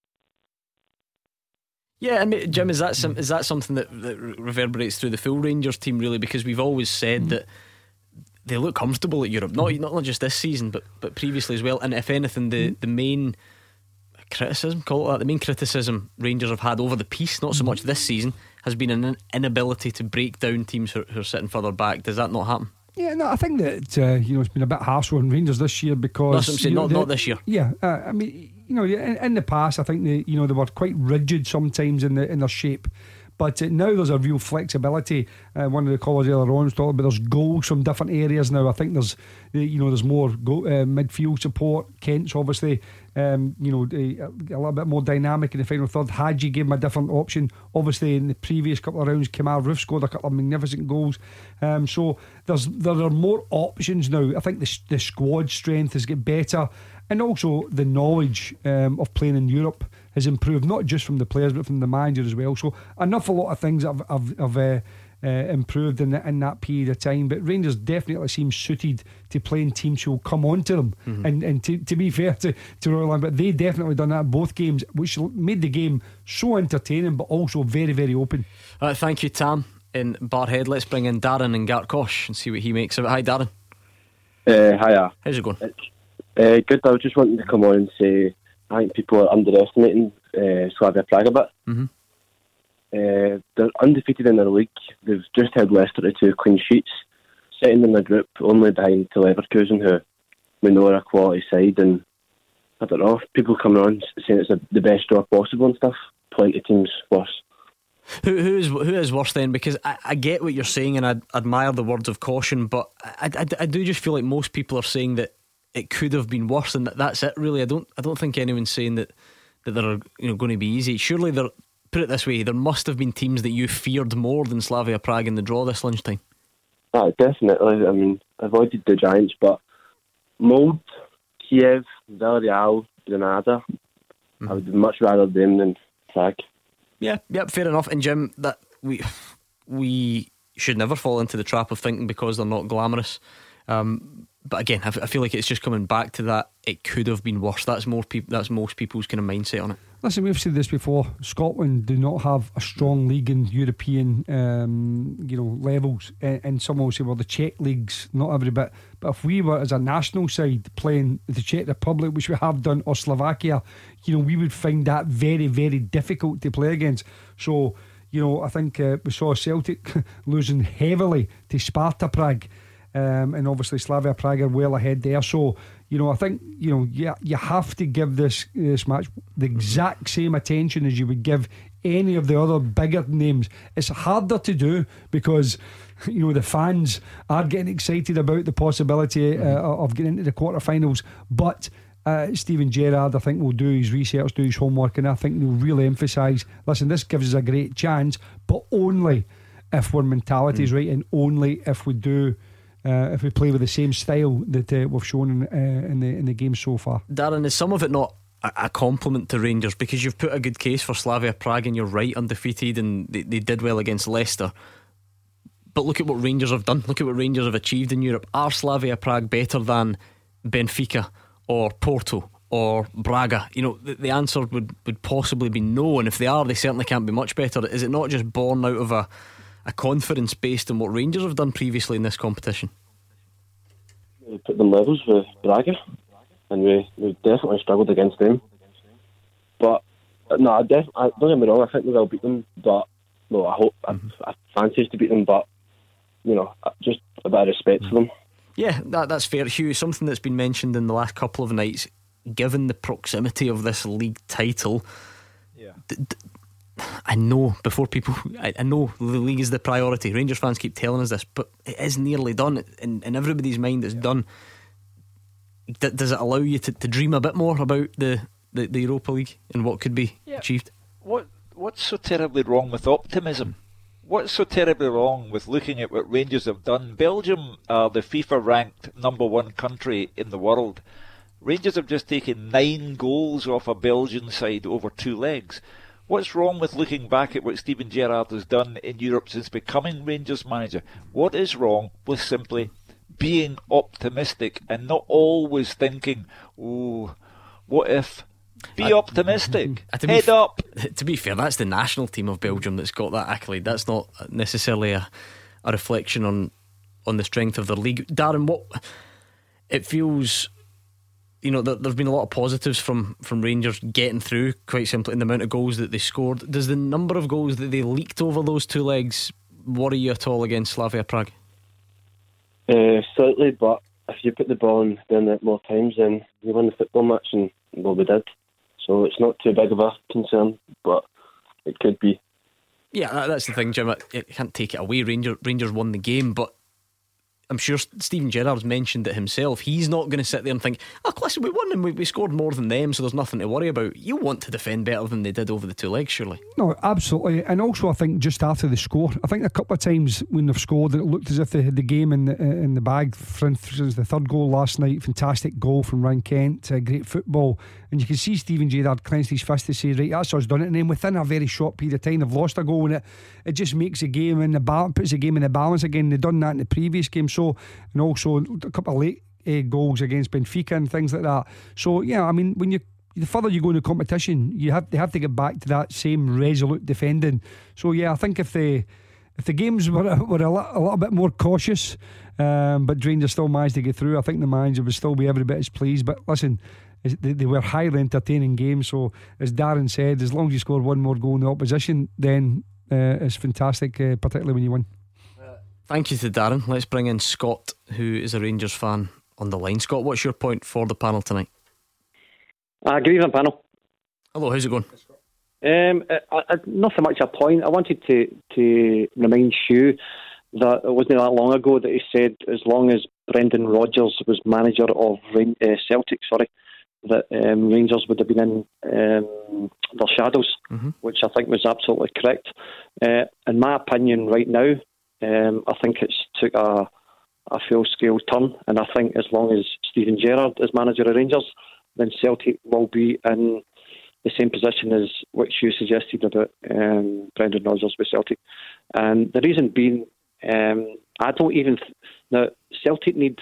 Yeah, I mean, Jim, is that some, is that something that, that reverberates through the full Rangers team, really? Because we've always said that they look comfortable at Europe, not not just this season, but but previously as well. And if anything, the, the main criticism, call it that, the main criticism Rangers have had over the piece, not so much this season, has been an inability to break down teams who, who are sitting further back. Does that not happen? Yeah, no, I think that uh, you know, it's been a bit harsh on Rangers this year because That's what I'm saying, you know, not, the, not this year. Yeah, uh, I mean, you know, in, in the past, I think they, you know, they were quite rigid sometimes in the in their shape. But uh, now there's a real flexibility. Uh, one of the callers earlier on was talking about there's goals from different areas now. I think there's, you know, there's more go, uh, midfield support. Kent's obviously, um, you know, a, a little bit more dynamic in the final third. Hadji gave him a different option. Obviously, in the previous couple of rounds, Kemar Roof scored a couple of magnificent goals. Um, so there's there are more options now. I think the the squad strength has got better, and also the knowledge um, of playing in Europe has improved, not just from the players but from the manager as well. So an awful lot of things have, have, have uh, uh, improved in, the, in that period of time. But Rangers definitely seem suited to playing teams who will come onto them. Mm-hmm. And, and to, to be fair to, to Royal Land, but they definitely done that in both games, which made the game so entertaining but also very, very open. Uh, thank you, Tam in Barhead. Let's bring in Darren in Gartcosh and see what he makes of it. Hi, Darren. Uh, hiya. How's it going? Uh, good. I was just wanting to come on and say I think people are underestimating uh, Slavia Prague a bit. Mm-hmm. Uh, they're undefeated in their league. They've just held Leicester to two clean sheets, sitting in the group only behind to Leverkusen, who we know are a quality side. And I don't know, people coming on saying it's a, the best draw possible and stuff. Plenty of teams worse. Who, who is who is worse then? Because I, I get what you're saying and I admire the words of caution, but I, I, I do just feel like most people are saying that it could have been worse, and that, that's it really. I don't I don't think anyone's saying that that they're, you know, going to be easy. Surely there, put it this way, there must have been teams that you feared more than Slavia Prague in the draw this lunchtime. Ah, definitely. I mean, avoided the Giants, but Molde, Kiev, Villarreal, Granada, mm-hmm. I would much rather them than Prague. Yeah, yeah, fair enough. And Jim, that we we should never fall into the trap of thinking because they're not glamorous. Um, but again, I, f- I feel like it's just coming back to that. It could have been worse. That's more peop- That's most people's kind of mindset on it. Listen, we've said this before. Scotland do not have a strong league in European, um, you know, levels. And, and some will say, well, the Czech league's not every bit. But if we were as a national side playing the Czech Republic, which we have done, or Slovakia, you know, we would find that very, very difficult to play against. So, you know, I think uh, we saw Celtic losing heavily to Sparta Prague. Um, and obviously Slavia Prague are well ahead there. So, you know, I think, you know, you, you have to give this this match the exact same attention as you would give any of the other bigger names. It's harder to do because, you know, the fans are getting excited about the possibility uh, of getting into the quarterfinals. But uh, Steven Gerrard, I think, will do his research, do his homework, and I think he'll really emphasise, listen, this gives us a great chance, but only if our mentality is mm. right, and only if we do Uh, if we play with the same style that uh, we've shown in, uh, in the in the game so far. Darren, is some of it not a, a compliment to Rangers? Because you've put a good case for Slavia Prague and you're right, undefeated, and they, they did well against Leicester. But look at what Rangers have done. Look at what Rangers have achieved in Europe. Are Slavia Prague better than Benfica or Porto or Braga? You know, the, the answer would, would possibly be no. And if they are, they certainly can't be much better. Is it not just born out of a a confidence based on what Rangers have done previously in this competition? We put them levels with Braga, and we, we definitely struggled against them. But no, I def- I, don't get me wrong, I think we will beat them. But no, I hope mm-hmm. I, I fancy us to beat them. But you know, just a bit of respect mm-hmm. for them. Yeah, that that's fair, Hugh. Something that's been mentioned in the last couple of nights, given the proximity of this league title. Yeah. D- d- I know before people I, I know the league is the priority. Rangers fans keep telling us this, but it is nearly done. In, in everybody's mind it's yeah. done. D- Does it allow you to, to dream a bit more about the, the, the Europa League and what could be yeah. achieved? What What's so terribly wrong with optimism? What's so terribly wrong with looking at what Rangers have done? Belgium are the FIFA ranked number one country in the world. Rangers have just taken nine goals off a Belgian side over two legs. What's wrong with looking back at what Steven Gerrard has done in Europe since becoming Rangers manager? What is wrong with simply being optimistic and not always thinking, oh, what if? Be uh, optimistic. Uh, Head f- up. To be fair, that's the national team of Belgium that's got that accolade. That's not necessarily a, a reflection on, on the strength of their league. Darren, what it feels... You know, there, there's been a lot of positives from, from Rangers getting through, quite simply, in the amount of goals that they scored. Does the number of goals that they leaked over those two legs worry you at all against Slavia Prague? Uh, slightly, but if you put the ball in down that more times, then you win the football match, and well, we did. So it's not too big of a concern, but it could be. Yeah, that, that's the thing, Jim. I, I can't take it away. Rangers, Rangers won the game, but I'm sure Steven Gerrard's mentioned it himself. He's not going to sit there and think, oh, listen, we won and we, we scored more than them, so there's nothing to worry about. You want to defend better than they did over the two legs, surely. No, absolutely. And also I think just after the score, I think a couple of times when they've scored, it looked as if they had the game in the, in the bag. For instance, the third goal last night, fantastic goal from Ryan Kent, uh, great football, and you can see Steven Gerrard clenched his fist to say, right, that's us done it. And then within a very short period of time they've lost a goal, and it, it just makes the game in the balance, puts the game in the balance again. They've done that in the previous game. So, and also a couple of late uh, goals against Benfica and things like that. So yeah, I mean, when you the further you go in the competition, you have they have to get back to that same resolute defending. So yeah, I think if the if the games were were a, li- a little bit more cautious, um, but Rangers still managed to get through, I think the manager would still be every bit as pleased. But listen, they, they were highly entertaining games. So as Darren said, as long as you score one more goal in the opposition, then uh, it's fantastic, uh, particularly when you win. Thank you to Darren. Let's bring in Scott, who is a Rangers fan, on the line. Scott, what's your point for the panel tonight? Uh, good evening, panel. Hello, how's it going? Um, I, I, not so much a point. I wanted to, to remind Hugh that it wasn't that long ago that he said as long as Brendan Rodgers was manager of Rain, uh, Celtic, sorry, that um, Rangers would have been in um, their shadows, mm-hmm. which I think was absolutely correct. Uh, in my opinion, right now, Um, I think it's took a, a full-scale turn, and I think as long as Steven Gerrard is manager of Rangers, then Celtic will be in the same position as what you suggested about um, Brendan Rodgers with Celtic. And the reason being, um, I don't even th- now Celtic need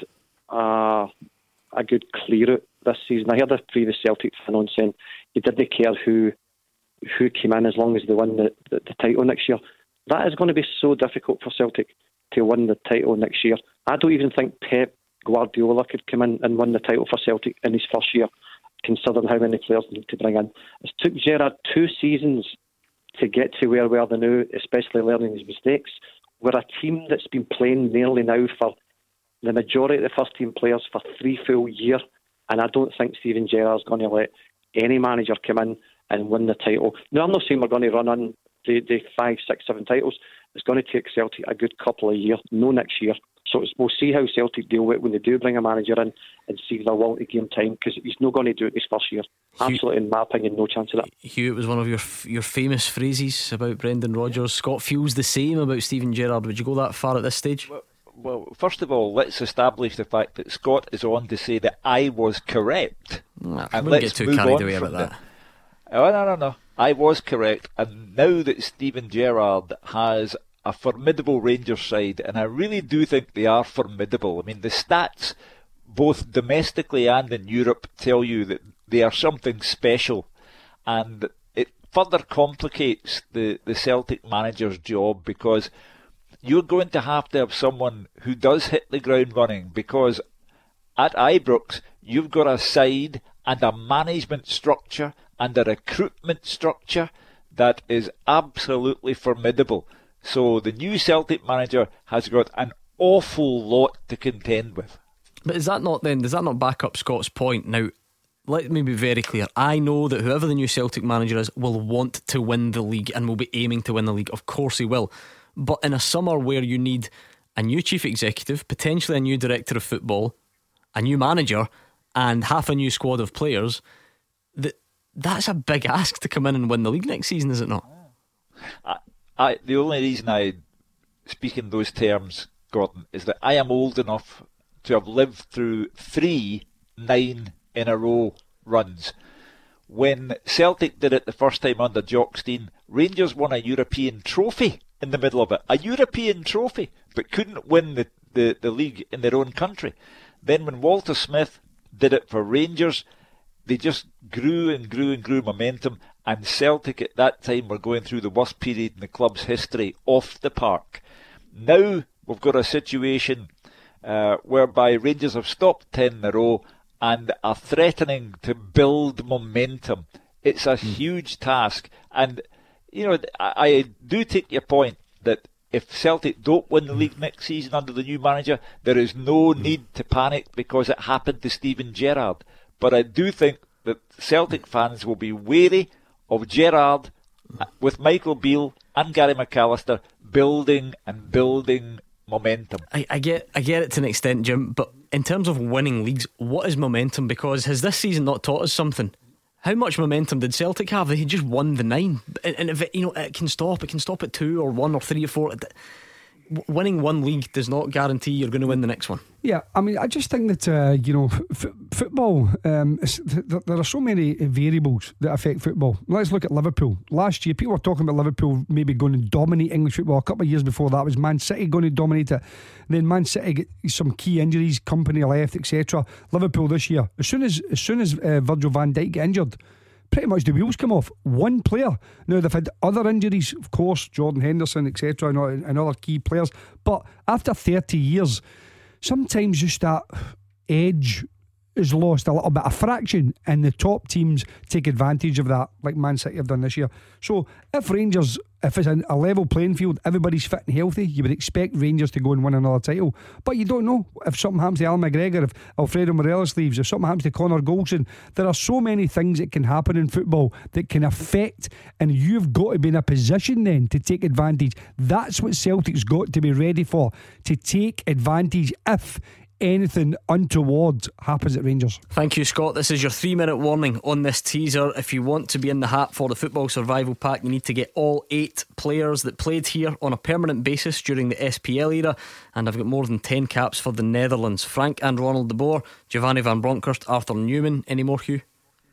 a, a good clear out this season. I heard a previous Celtic fan on saying he didn't care who who came in as long as they won the, the, the title next year. That is going to be so difficult for Celtic to win the title next year. I don't even think Pep Guardiola could come in and win the title for Celtic in his first year, considering how many players they need to bring in. It took Gerrard two seasons to get to where we are now, especially learning his mistakes. We're a team that's been playing nearly now for the majority of the first team players for three full years, and I don't think Steven Gerrard's going to let any manager come in and win the title. Now, I'm not saying we're going to run on the, the five, six, seven titles. It's going to take Celtic a good couple of years, no next year. So it's, we'll see how Celtic deal with it when they do bring a manager in and see if they're willing to give him time, because he's not going to do it this first year. Absolutely, in my opinion, no chance of that. Hugh, it was one of your your famous phrases about Brendan Rodgers. Scott feels the same about Steven Gerrard. Would you go that far at this stage? Well, well, first of all, let's establish the fact that Scott is on to say that I was correct. Well, and let's get too carried away about that. Oh, no, no, no. I was correct, and now that Steven Gerrard has a formidable Rangers side, and I really do think they are formidable. I mean, the stats, both domestically and in Europe, tell you that they are something special, and it further complicates the, the Celtic manager's job, because you're going to have to have someone who does hit the ground running, because at Ibrox, you've got a side and a management structure and a recruitment structure that is absolutely formidable. So the new Celtic manager has got an awful lot to contend with. But is that not then, does that not back up Scott's point? Now, let me be very clear. I know that whoever the new Celtic manager is will want to win the league and will be aiming to win the league. Of course he will. But in a summer where you need a new chief executive, potentially a new director of football, a new manager, and half a new squad of players, that that's a big ask to come in and win the league next season, is it not? I, I, the only reason I speak in those terms, Gordon, is that I am old enough to have lived through three nine in a row runs. When Celtic did it the first time under Jockstein, Rangers won a European trophy in the middle of it. A European trophy, but couldn't win the, the, the league in their own country. Then when Walter Smith did it for Rangers, they just grew and grew and grew momentum, and Celtic at that time were going through the worst period in the club's history off the park. Now we've got a situation uh, whereby Rangers have stopped ten in a row and are threatening to build momentum. It's a mm. huge task, and you know I, I do take your point that if Celtic don't win the league next season under the new manager, there is no need to panic because it happened to Steven Gerrard. But I do think that Celtic fans will be wary of Gerrard with Michael Beale and Gary McAllister building and building momentum. I, I get I get it to an extent, Jim, but in terms of winning leagues, what is momentum? Because has this season not taught us something? How much momentum did Celtic have? They just won the nine, and, and if it, you know, it can stop. It can stop at two or one or three or four. Winning one league does not guarantee you're going to win the next one. Yeah, I mean, I just think that uh, you know, f- football. Um, th- there are so many variables that affect football. Let's look at Liverpool. Last year, people were talking about Liverpool maybe going to dominate English football. A couple of years before that was Man City going to dominate it. And then Man City get some key injuries, company left, et cetera. Liverpool this year, as soon as as soon as uh, Virgil van Dijk get injured, pretty much the wheels come off. One player. Now they've had other injuries, of course, Jordan Henderson, et cetera, and, and other key players. But after thirty years, sometimes just that edge is lost a little bit, a fraction, and the top teams take advantage of that, like Man City have done this year. So if Rangers, if it's a level playing field, everybody's fit and healthy, you would expect Rangers to go and win another title. But you don't know if something happens to Al McGregor, if Alfredo Morelos leaves, if something happens to Connor Goldson. There are so many things that can happen in football that can affect, and you've got to be in a position then to take advantage. That's what Celtic's got to be ready for, to take advantage if anything untoward happens at Rangers. Thank you, Scott. This is your three minute warning on this teaser. If you want to be in the hat for the Football Survival Pack, you need to get all eight players that played here on a permanent basis during the S P L era, and I've got more than ten caps for the Netherlands. Frank and Ronald de Boer, Giovanni van Bronckhorst, Arthur Newman. Any more, Hugh?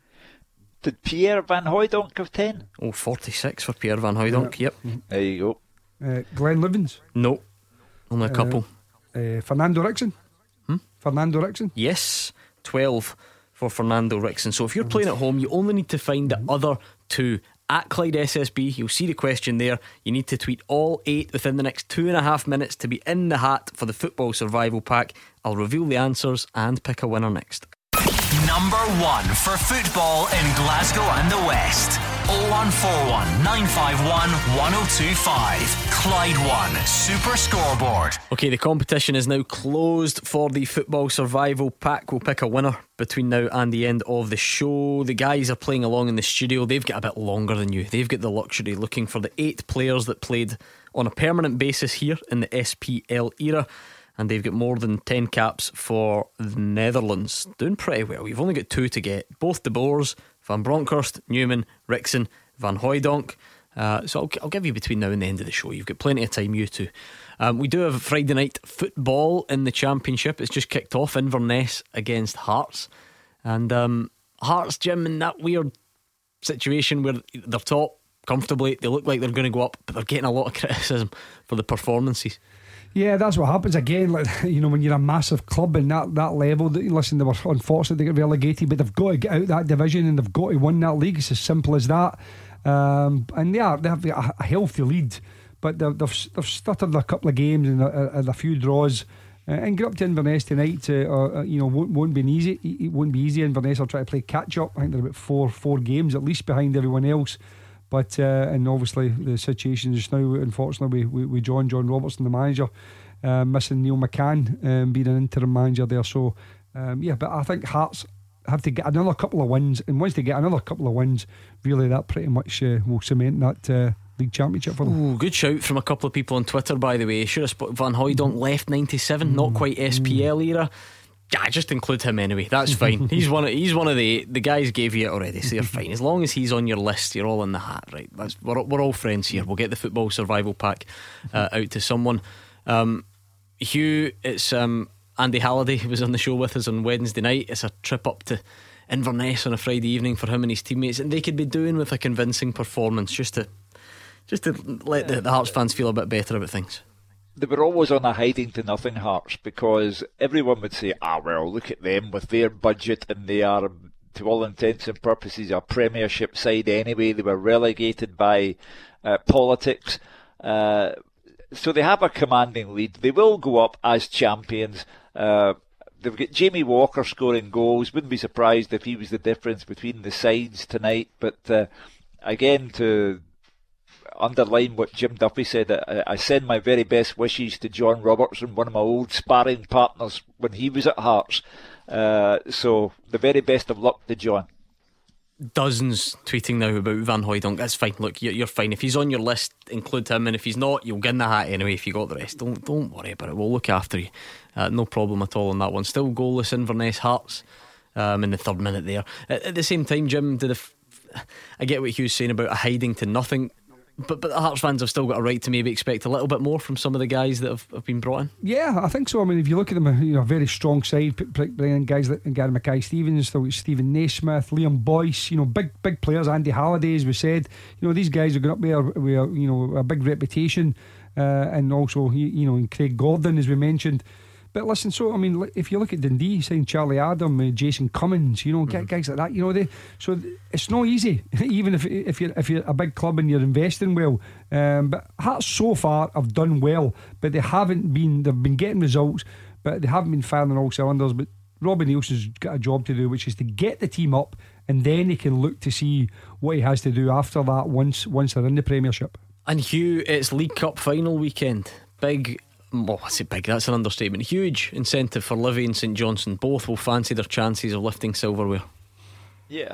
Did Pierre Van Hooijdonk have ten? Oh, forty-six for Pierre Van Hooijdonk. Yeah. Yep. There you go. uh, Glenn Livens? No, only a couple. uh, uh, Fernando Rickson? Hmm? Fernando Rickson? Yes, twelve for Fernando Rickson. So if you're playing at home, you only need to find the other two at Clyde S S B. You'll see the question there. You need to tweet all eight within the next two and a half minutes to be in the hat for the Football Survival Pack. I'll reveal the answers and pick a winner next. Number one for football in Glasgow and the West. oh one four one, nine five one, one oh two five. Clyde One Super Scoreboard. Okay, the competition is now closed for the Football Survival Pack. We'll pick a winner between now and the end of the show. The guys are playing along in the studio. They've got a bit longer than you. They've got the luxury looking for the eight players that played on a permanent basis here in the S P L era, and they've got more than ten caps for the Netherlands. Doing pretty well. You've only got two to get. Both de Boers, Van Bronckhorst, Newman, Rickson, Van Hooijdonk. Uh, so I'll, I'll give you between now and the end of the show. You've got plenty of time, you two. Um, we do have Friday night football in the Championship. It's just kicked off. Inverness against Hearts. And um, Hearts, Jim, in that weird situation where they're top comfortably, they look like they're going to go up, but they're getting a lot of criticism for the performances. Yeah, that's what happens again. Like, you know, when you're a massive club and that, that level, that, listen, they were unfortunate they got relegated, but they've got to get out that division and they've got to win that league. It's as simple as that. Um, and yeah, they have a, a healthy lead, but they've, they've, they've stuttered a couple of games and a, a, a few draws. Uh, and get up to Inverness tonight. Uh, uh, you know, won't, won't be easy. It won't be easy. Inverness will try to play catch up. I think they're about four four games at least behind everyone else. But uh, and obviously the situation just now, unfortunately, we, we, we John John Robertson, the manager, uh, missing Neil McCann um, being an interim manager there. So um, yeah, but I think Hearts have to get another couple of wins, and once they get another couple of wins, really that pretty much uh, will cement that uh, league championship for them. Ooh, good shout from a couple of people on Twitter, by the way. Should have spotted Van Hooijdonk left ninety-seven, mm. not quite S P L era. Yeah, just include him anyway. That's fine. He's one of he's one of the the guys gave you it already, so you're fine. As long as he's on your list, you're all in the hat, right? That's, we're we're all friends here. We'll get the Football Survival Pack uh, out to someone. Um, Hugh, it's um, Andy Halliday who was on the show with us on Wednesday night. It's a trip up to Inverness on a Friday evening for him and his teammates, and they could be doing with a convincing performance just to just to let the, the Hearts fans feel a bit better about things. They were always on a hiding to nothing Hearts, because everyone would say, ah well, look at them with their budget, and they are to all intents and purposes a Premiership side anyway. They were relegated by uh, politics, uh, so they have a commanding lead. They will go up as champions. uh, They've got Jamie Walker scoring goals. Wouldn't be surprised if he was the difference between the sides tonight. But uh, again, to underline what Jim Duffy said, I, I send my very best wishes to John Robertson, one of my old sparring partners when he was at Hearts. Uh, so the very best of luck to John. dozens tweeting now about Van Hooijdonk. That's fine. Look, you're, you're fine. If he's on your list, include him, and if he's not, you'll get in the hat anyway if you got the rest. Don't don't worry about it. We'll look after you. Uh, no problem at all on that one. Still goalless Inverness Hearts um, in the third minute there. At, at the same time, Jim, did f- I get what Hugh's saying about a hiding to nothing. But but the Hearts fans have still got a right to maybe expect a little bit more from some of the guys that have, have been brought in. Yeah, I think so. I mean, if you look at them, you know, a very strong side, bringing in guys like Gary Mackay-Stevens, still got Stephen Naismith, Liam Boyce, you know, big big players. Andy Halliday, as we said, you know, these guys are going up there with, you know, a big reputation, uh, and also, you know, and Craig Gordon, as we mentioned. But listen, so I mean, if you look at Dundee, saying Charlie Adam, uh, Jason Cummins, you know, mm-hmm. guys like that, you know, they so it's not easy, even if if you're if you're a big club and you're investing well. Um, but Hearts so far have done well, but they haven't been. They've been getting results, but they haven't been firing on all cylinders. But Robbie Nielsen's got a job to do, which is to get the team up, and then he can look to see what he has to do after that. Once once they're in the Premiership. And Hugh, it's League Cup final weekend. Big. Well, I say big, that's an understatement. Huge incentive for Livy and St Johnstone. Both will fancy their chances of lifting silverware. Yeah.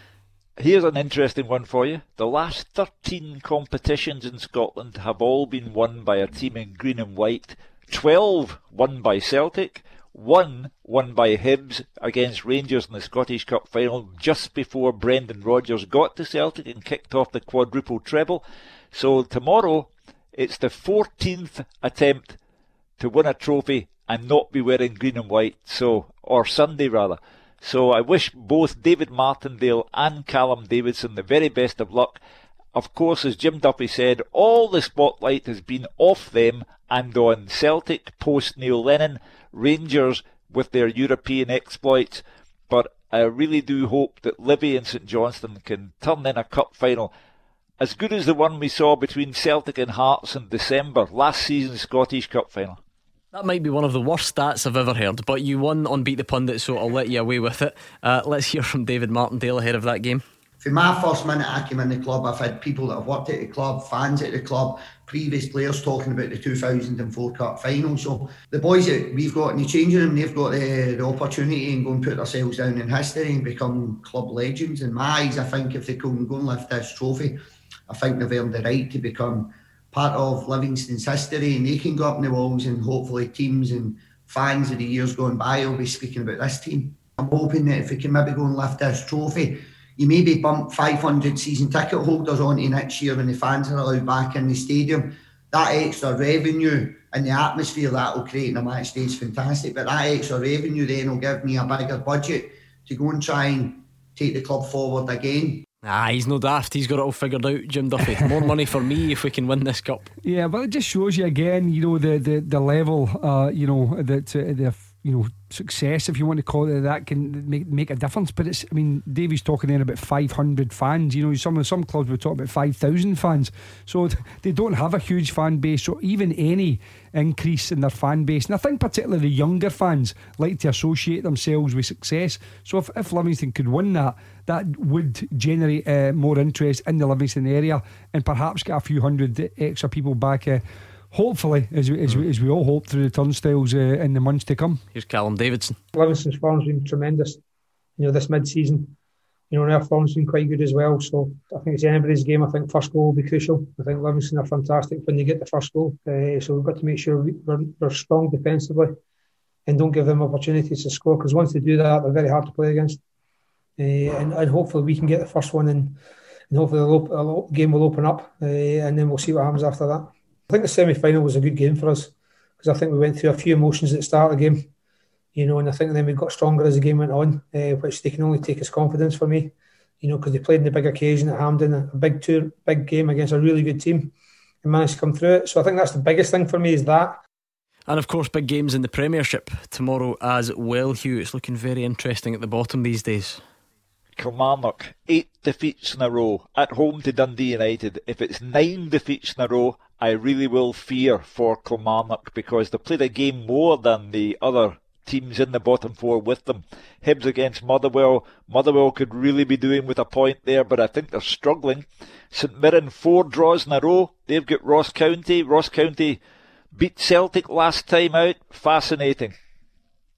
Here's an interesting one for you. The last thirteen competitions in Scotland have all been won by a team in green and white. twelve won by Celtic, one won by Hibs against Rangers in the Scottish Cup final just before Brendan Rodgers got to Celtic and kicked off the quadruple treble. So tomorrow it's the fourteenth attempt to win a trophy and not be wearing green and white, so or Sunday rather. So I wish both David Martindale and Callum Davidson the very best of luck. Of course, as Jim Duffy said, all the spotlight has been off them and on Celtic post Neil Lennon, Rangers with their European exploits, but I really do hope that Livy and St Johnstone can turn in a cup final as good as the one we saw between Celtic and Hearts in December, last season's Scottish Cup final. That might be one of the worst stats I've ever heard, but you won on Beat the Pundit, so I'll let you away with it. Uh, let's hear from David Martindale ahead of that game. For my first minute I came in the club, I've had people that have worked at the club, fans at the club, previous players talking about the two thousand four Cup final. So the boys that we've got in the changing room, they've got the, the opportunity and go and put themselves down in history and become club legends. In my eyes, I think if they can go and lift this trophy, I think they've earned the right to become part of Livingston's history, and they can go up in the walls, and hopefully teams and fans of the years gone by will be speaking about this team. I'm hoping that if we can maybe go and lift this trophy, you maybe bump five hundred season ticket holders onto next year when the fans are allowed back in the stadium. That extra revenue and the atmosphere that will create in a match day is fantastic, but that extra revenue then will give me a bigger budget to go and try and take the club forward again. Ah, he's no daft. He's got it all figured out, Jim Duffy. More money for me if we can win this cup. Yeah, but it just shows you again, you know, the the, the level, uh, you know, that uh, the you know success, if you want to call it that, can make make a difference. But it's, I mean, Davey's talking then about five hundred fans. You know, some some clubs would talk about five thousand fans. So they don't have a huge fan base. So even any increase in their fan base, and I think particularly the younger fans like to associate themselves with success. So if, if Livingston could win that, that would generate uh, more interest in the Livingston area, and perhaps get a few hundred extra people back, uh, hopefully, as we, as, we, as we all hope, through the turnstiles uh, in the months to come. Here's Callum Davidson. Livingston's form's been tremendous, you know, this mid-season. You know, and our form's been quite good as well. So I think it's anybody's game. I think first goal will be crucial. I think Livingston are fantastic when they get the first goal. Uh, so we've got to make sure we're, we're strong defensively and don't give them opportunities to score, because once they do that, they're very hard to play against. Uh, and, and hopefully we can get the first one in, and hopefully the game will open up, uh, and then we'll see what happens after that. I think the semi-final was a good game for us, because I think we went through a few emotions at the start of the game, you know, and I think then we got stronger as the game went on, uh, which they can only take as confidence for me, you know, because they played in the big occasion at Hampden, a big tour, big game against a really good team, and managed to come through it. So I think that's the biggest thing for me, is that. And of course, big games in the Premiership tomorrow as well, Hugh. It's looking very interesting at the bottom these days. Kilmarnock, eight defeats in a row at home to Dundee United. If it's nine defeats in a row, I really will fear for Kilmarnock, because they played a game more than the other teams in the bottom four with them. Hibs against Motherwell. Motherwell could really be doing with a point there, but I think they're struggling. St Mirren, four draws in a row. They've got Ross County. Ross County beat Celtic last time out. Fascinating.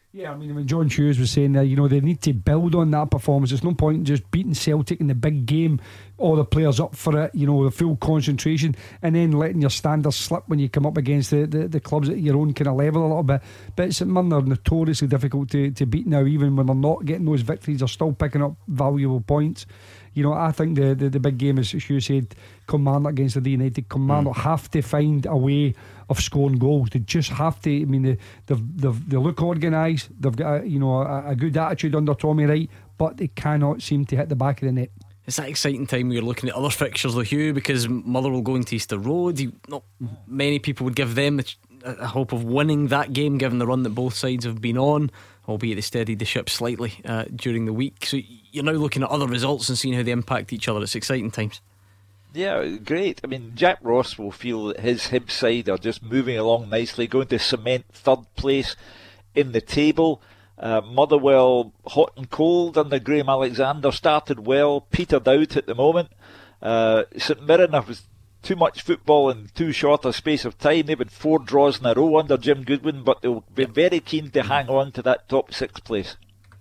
Yeah, I mean, when John Hughes was saying that, you know, they need to build on that performance. There's no point in just beating Celtic in the big game, all the players up for it, you know, the full concentration, and then letting your standards slip when you come up against the, the, the clubs at your own kind of level a little bit. But St Mirren are notoriously difficult to, to beat now. Even when they're not getting those victories, they're still picking up valuable points. You know, I think the, the, the big game, as Hugh said, Kilmarnock against the United. Kilmarnock mm. have to find a way of scoring goals. They just have to. I mean, they they've, they've, they look organised. They've got a, you know a, a good attitude under Tommy Wright, but they cannot seem to hit the back of the net. It's that exciting time where you're looking at other fixtures with Hugh, because Motherwell going to Easter Road. You, not many people would give them a, a hope of winning that game, given the run that both sides have been on, albeit they steadied the ship slightly uh, during the week. So you're now looking at other results and seeing how they impact each other. It's exciting times. Yeah, great. I mean, Jack Ross will feel that his Hibs side are just moving along nicely, going to cement third place in the table. Uh, Motherwell, hot and cold under Graham Alexander, started well, petered out at the moment. Uh, St Mirren was too much football in too short a space of time. They've had four draws in a row under Jim Goodwin, but they'll be very keen to hang on to that top six place.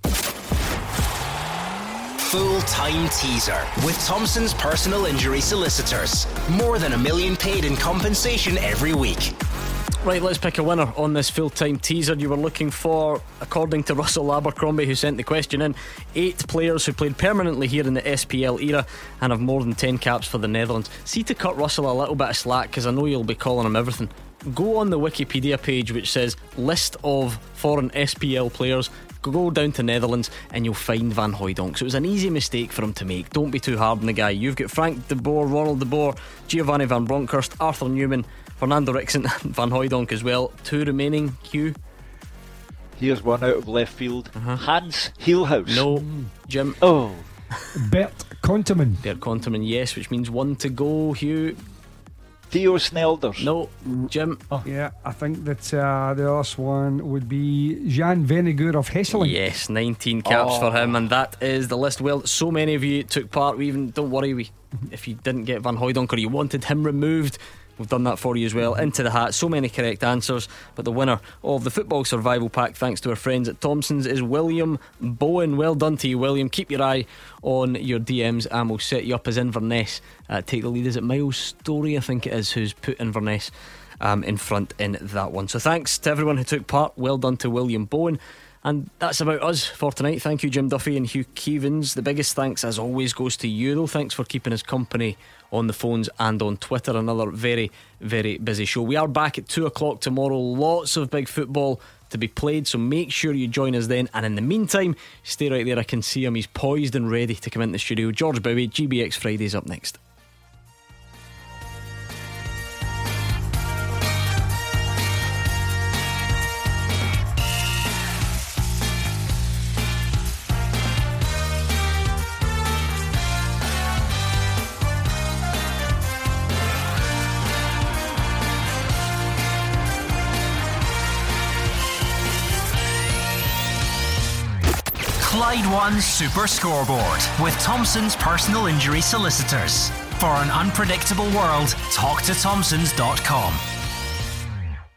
Full-time teaser with Thompson's personal injury solicitors. More than a million paid in compensation every week. Right, let's pick a winner on this full-time teaser. You were looking for, according to Russell Abercrombie, who sent the question in, eight players who played permanently here in the S P L era and have more than ten caps for the Netherlands. See, to cut Russell a little bit of slack, because I know you'll be calling him everything, go on the Wikipedia page which says list of foreign S P L players. Go down to Netherlands and you'll find Van Hooijdonk. So it was an easy mistake for him to make. Don't be too hard on the guy. You've got Frank de Boer, Ronald de Boer, Giovanni van Bronckhorst, Arthur Newman, Fernando Rickson and Van Hooijdonk as well. Two remaining. Hugh? Here's one out of left field. uh-huh. Hans Hielhuis. No. Jim? Oh. Bert Konterman. Bert Konterman, yes, which means one to go. Hugh? Theo Snelders. No. Jim? Oh. Yeah, I think that uh, the last one would be Jan Vennegoor of Hesseling. Yes, nineteen caps oh. for him, and that is the list. Well, so many of you took part. We even, don't worry, we if you didn't get Van Hooijdonk or you wanted him removed, we've done that for you as well. Into the hat, so many correct answers. But the winner of the Football Survival Pack, thanks to our friends at Thompson's, is William Bowen. Well done to you, William. Keep your eye on your D Ms and we'll set you up as Inverness. Uh, take the lead. Is it Miles Story, I think it is, who's put Inverness um, in front in that one. So thanks to everyone who took part. Well done to William Bowen. And that's about us for tonight. Thank you, Jim Duffy and Hugh Keevins. The biggest thanks, as always, goes to you, though. Thanks for keeping us company on the phones and on Twitter. Another very, very busy show. We are back at two o'clock tomorrow. Lots of big football to be played, so make sure you join us then. And in the meantime, stay right there. I can see him. He's poised and ready to come into the studio. George Bowie, G B X Fridays up next. Clyde One Super Scoreboard with Thompson's personal injury solicitors. For an unpredictable world, talk to thompsons dot com.